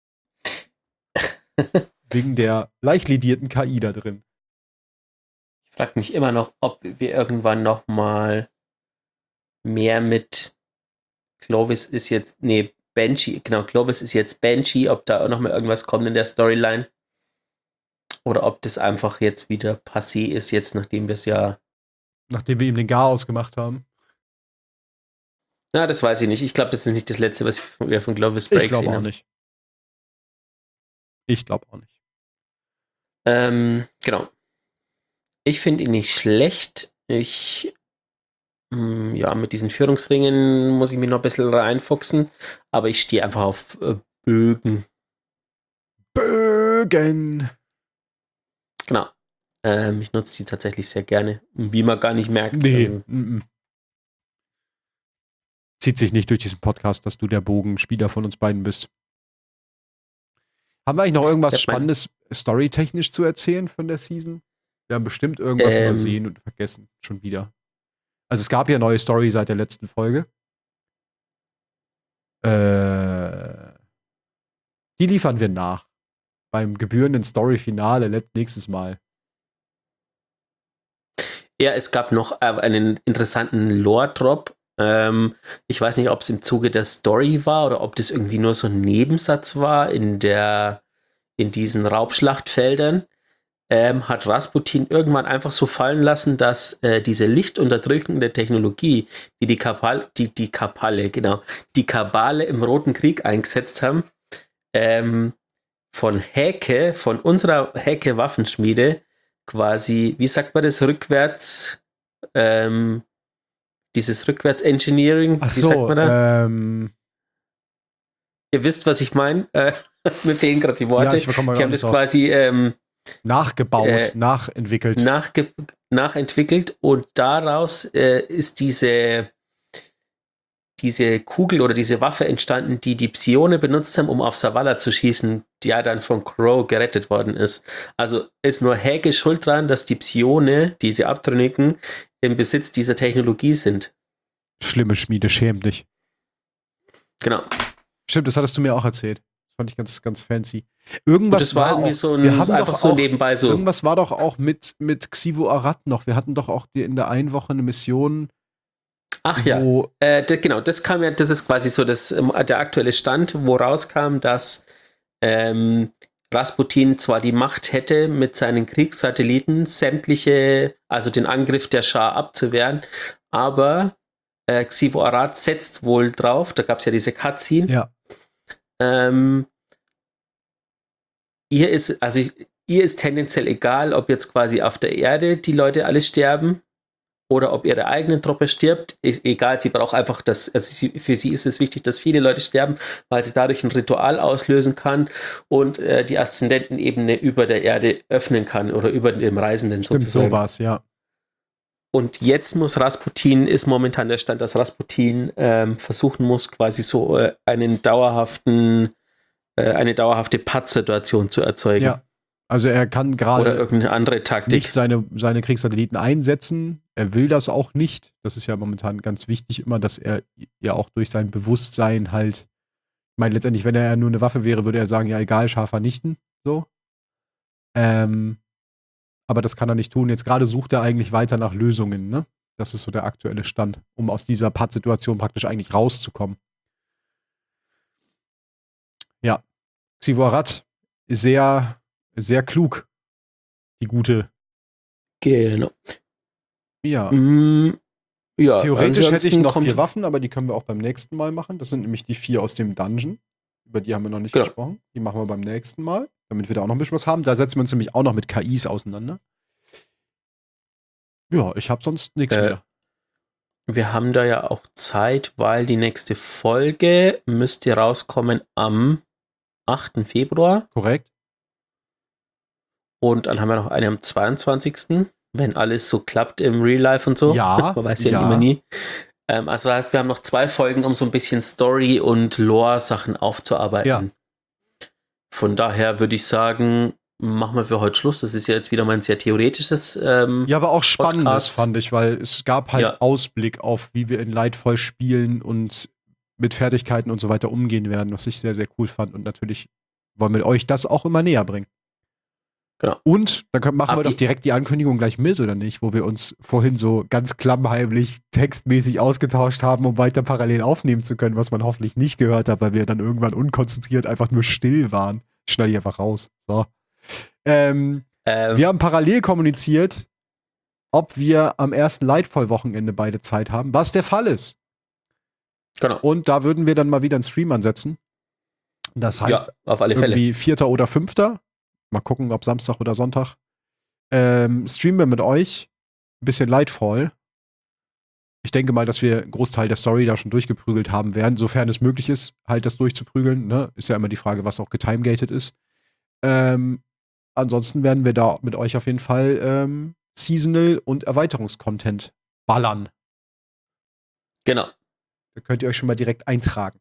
S2: Wegen der leicht ledierten K I da drin.
S1: frage mich immer noch, ob wir irgendwann noch mal mehr mit Clovis ist jetzt, nee, Banshee, genau, Clovis ist jetzt Banshee, ob da noch mal irgendwas kommt in der Storyline. Oder ob das einfach jetzt wieder passé ist, jetzt nachdem wir es ja...
S2: Nachdem wir ihm den Garaus gemacht haben.
S1: Na, das weiß ich nicht. Ich glaube, das ist nicht das Letzte, was wir von Clovis
S2: Ich
S1: Break
S2: glaube
S1: sehen
S2: auch
S1: haben.
S2: nicht. Ich glaube auch nicht.
S1: Ähm, genau. Ich finde ihn nicht schlecht. Ich, mh, ja, mit diesen Führungsringen muss ich mich noch ein bisschen reinfuchsen. Aber ich stehe einfach auf äh, Bögen.
S2: Bögen.
S1: Genau. Ähm, ich nutze die tatsächlich sehr gerne. Wie man gar nicht merkt.
S2: Nee.
S1: Ähm,
S2: m -m. Zieht sich nicht durch diesen Podcast, dass du der Bogenspieler von uns beiden bist. Haben wir eigentlich noch irgendwas Spannendes storytechnisch zu erzählen von der Season? Wir haben bestimmt irgendwas ähm, übersehen und vergessen. Schon wieder. Also es gab ja neue Story seit der letzten Folge. Äh, die liefern wir nach. Beim gebührenden Story-Finale nächstes Mal.
S1: Ja, es gab noch einen interessanten Lore-Drop. Ähm, ich weiß nicht, ob es im Zuge der Story war oder ob das irgendwie nur so ein Nebensatz war in der in diesen Raubschlachtfeldern. Ähm, hat Rasputin irgendwann einfach so fallen lassen, dass äh, diese lichtunterdrückende Technologie, die die Kabale, die, die Kabale, genau, die Kabale im Roten Krieg eingesetzt haben, ähm, von Häke, von unserer Häke-Waffenschmiede quasi, wie sagt man das, rückwärts, ähm, dieses Rückwärts-Engineering,
S2: Ach
S1: wie
S2: so,
S1: sagt man da?
S2: Ähm,
S1: Ihr wisst, was ich meine. Äh, mir fehlen gerade die Worte.
S2: Ja, ich
S1: die haben das quasi ähm,
S2: nachgebaut,
S1: äh,
S2: nachentwickelt.
S1: Nachge nachentwickelt und daraus äh, ist diese diese Kugel oder diese Waffe entstanden, die die Psione benutzt haben, um auf Zavala zu schießen, die ja dann von Crow gerettet worden ist. Also ist nur Häke schuld dran, dass die Psione, diese Abtrünnigen, im Besitz dieser Technologie sind.
S2: Schlimme Schmiede, schäm dich.
S1: Genau.
S2: Stimmt, das hattest du mir auch erzählt. Das fand ich ganz, ganz fancy. Irgendwas
S1: das war, war irgendwie
S2: auch,
S1: so ein, einfach so
S2: auch,
S1: nebenbei so.
S2: Irgendwas war doch auch mit, mit Xivo Arad noch. Wir hatten doch auch die, in der einen Woche eine Mission.
S1: Ach ja, äh, das, genau, das kam ja, das ist quasi so das, der aktuelle Stand, wo rauskam, dass ähm, Rasputin zwar die Macht hätte, mit seinen Kriegssatelliten sämtliche, also den Angriff der Schah abzuwehren, aber äh, Xivo Arad setzt wohl drauf, da gab es ja diese Cutscene.
S2: Ja.
S1: Ähm, ihr ist, also ihr ist tendenziell egal, ob jetzt quasi auf der Erde die Leute alle sterben oder ob ihre eigene Truppe stirbt, ist egal, sie braucht einfach das, also sie, für sie ist es wichtig, dass viele Leute sterben, weil sie dadurch ein Ritual auslösen kann und äh, die Aszendentenebene über der Erde öffnen kann oder über dem Reisenden
S2: Stimmt,
S1: sozusagen.
S2: So war's, ja.
S1: Und jetzt muss Rasputin, ist momentan der Stand, dass Rasputin ähm, versuchen muss, quasi so äh, einen dauerhaften, äh, eine dauerhafte Pattsituation zu erzeugen.
S2: Ja. Also er kann gerade
S1: oder irgendeine andere Taktik
S2: nicht seine, seine Kriegssatelliten einsetzen. Er will das auch nicht. Das ist ja momentan ganz wichtig immer, dass er ja auch durch sein Bewusstsein halt, ich meine, letztendlich, wenn er ja nur eine Waffe wäre, würde er sagen, ja egal, scharf vernichten. So. Ähm, aber das kann er nicht tun. Jetzt gerade sucht er eigentlich weiter nach Lösungen, ne? Das ist so der aktuelle Stand, um aus dieser Pattsituation praktisch eigentlich rauszukommen. Ja. Xivo Arad ist sehr, sehr klug. Die gute.
S1: Genau.
S2: Ja.
S1: Mm, ja,
S2: theoretisch hätte ich noch vier Waffen, aber die können wir auch beim nächsten Mal machen. Das sind nämlich die vier aus dem Dungeon. Über die haben wir noch nicht genau. gesprochen. Die machen wir beim nächsten Mal, damit wir da auch noch ein bisschen was haben. Da setzen wir uns nämlich auch noch mit K Is auseinander. Ja, ich habe sonst nichts äh, mehr.
S1: Wir haben da ja auch Zeit, weil die nächste Folge müsste rauskommen am achten Februar.
S2: Korrekt.
S1: Und dann haben wir noch eine am zweiundzwanzigsten Wenn alles so klappt im Real Life und so.
S2: Ja.
S1: Man weiß ja,
S2: ja.
S1: immer nie. Ähm, also das heißt, wir haben noch zwei Folgen, um so ein bisschen Story- und Lore-Sachen aufzuarbeiten. Ja. Von daher würde ich sagen, machen wir für heute Schluss. Das ist ja jetzt wieder mal ein sehr theoretisches ähm,
S2: Ja, aber auch spannendes, Podcast. Fand ich, weil es gab halt
S1: ja.
S2: Ausblick auf, wie wir in Lightfall spielen und mit Fertigkeiten und so weiter umgehen werden, was ich sehr, sehr cool fand. Und natürlich wollen wir euch das auch immer näher bringen. Genau. Und dann können, machen
S1: Ab
S2: wir doch direkt die Ankündigung gleich mit, oder nicht? Wo wir uns vorhin so ganz klammheimlich textmäßig ausgetauscht haben, um weiter parallel aufnehmen zu können, was man hoffentlich nicht gehört hat, weil wir dann irgendwann unkonzentriert einfach nur still waren. Schneide ich einfach raus. So. Ähm, ähm. Wir haben parallel kommuniziert, ob wir am ersten Lightfall-Wochenende beide Zeit haben, was der Fall ist.
S1: Genau.
S2: Und da würden wir dann mal wieder einen Stream ansetzen. Das heißt,
S1: ja, auf alle
S2: irgendwie
S1: Fälle.
S2: vierter oder fünfter Mal gucken, ob Samstag oder Sonntag. Ähm, streamen wir mit euch ein bisschen Lightfall. Ich denke mal, dass wir einen Großteil der Story da schon durchgeprügelt haben werden, sofern es möglich ist, halt das durchzuprügeln. Ne? Ist ja immer die Frage, was auch getimegated ist. Ähm, ansonsten werden wir da mit euch auf jeden Fall ähm, Seasonal- und Erweiterungskontent ballern.
S1: Genau.
S2: Da könnt ihr euch schon mal direkt eintragen.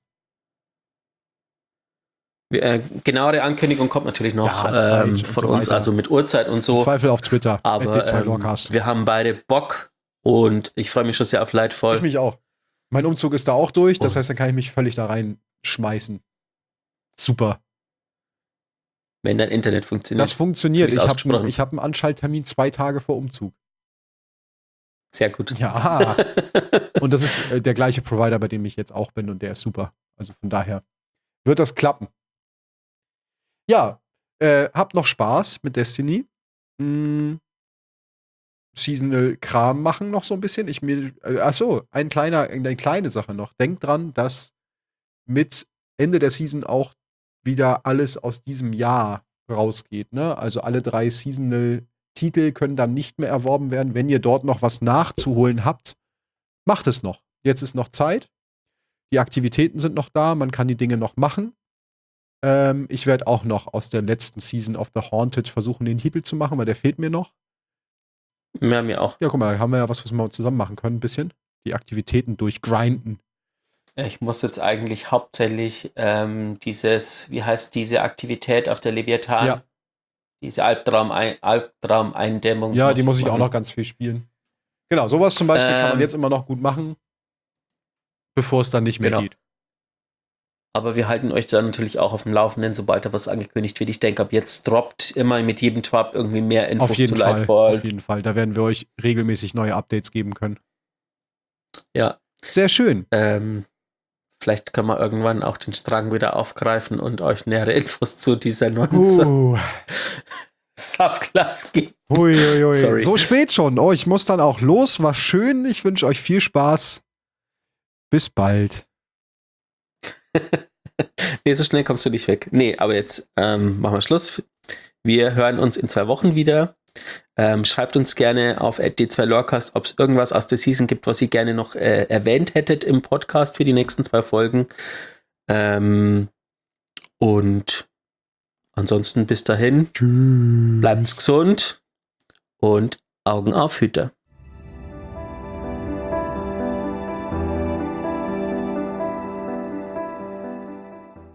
S1: Äh, genauere Ankündigung kommt natürlich noch ja, ähm, von so uns, also mit Uhrzeit und so.
S2: Im Zweifel auf Twitter.
S1: Aber ähm, wir haben beide Bock und ich freue mich schon sehr auf Lightfall.
S2: Ich mich auch. Mein Umzug ist da auch durch, das oh. heißt, dann kann ich mich völlig da reinschmeißen. Super.
S1: Wenn dein Internet funktioniert.
S2: Das funktioniert. Ich habe einen, hab einen Anschalttermin zwei Tage vor Umzug.
S1: Sehr gut.
S2: Ja. Und das ist äh, der gleiche Provider, bei dem ich jetzt auch bin und der ist super. Also von daher wird das klappen. Ja, äh, habt noch Spaß mit Destiny. Hm. Seasonal-Kram machen noch so ein bisschen. Ich mir, äh, achso, ein kleiner, eine kleine Sache noch. Denkt dran, dass mit Ende der Season auch wieder alles aus diesem Jahr rausgeht. Ne? Also alle drei Seasonal-Titel können dann nicht mehr erworben werden. Wenn ihr dort noch was nachzuholen habt, macht es noch. Jetzt ist noch Zeit. Die Aktivitäten sind noch da. Man kann die Dinge noch machen. Ähm, ich werde auch noch aus der letzten Season of the Haunted versuchen, den Titel zu machen, weil der fehlt mir noch.
S1: Ja, mir auch.
S2: Ja, guck mal, haben wir ja was, was wir zusammen machen können, ein bisschen. Die Aktivitäten durchgrinden.
S1: Ich muss jetzt eigentlich hauptsächlich ähm, dieses, wie heißt diese Aktivität auf der Leviathan?
S2: Ja.
S1: Diese Albtraum-Eindämmung. Albtraum
S2: ja, die muss ich machen. Auch noch ganz viel spielen. Genau, sowas zum Beispiel ähm, kann man jetzt immer noch gut machen, bevor es dann nicht mehr
S1: genau.
S2: geht.
S1: Aber wir halten euch dann natürlich auch auf dem Laufenden, sobald da was angekündigt wird. Ich denke, ab jetzt droppt immer mit jedem Twab irgendwie mehr Infos
S2: auf jeden
S1: zu
S2: Fall,
S1: Lightfall.
S2: Auf jeden Fall, da werden wir euch regelmäßig neue Updates geben können.
S1: Ja.
S2: Sehr schön.
S1: Ähm, vielleicht können wir irgendwann auch den Strang wieder aufgreifen und euch nähere Infos zu dieser neuen
S2: uh.
S1: Subclass geben.
S2: Ui, ui, ui. Sorry. So spät schon. Oh, ich muss dann auch los. War schön. Ich wünsche euch viel Spaß. Bis bald.
S1: Nee, so schnell kommst du nicht weg. Nee, aber jetzt ähm, machen wir Schluss. Wir hören uns in zwei Wochen wieder. Ähm, schreibt uns gerne auf at d zwei lorecast, ob es irgendwas aus der Season gibt, was ihr gerne noch äh, erwähnt hättet im Podcast für die nächsten zwei Folgen. Ähm, und ansonsten bis dahin.
S2: Tschüss.
S1: Bleibt's gesund und Augen auf, Hüter.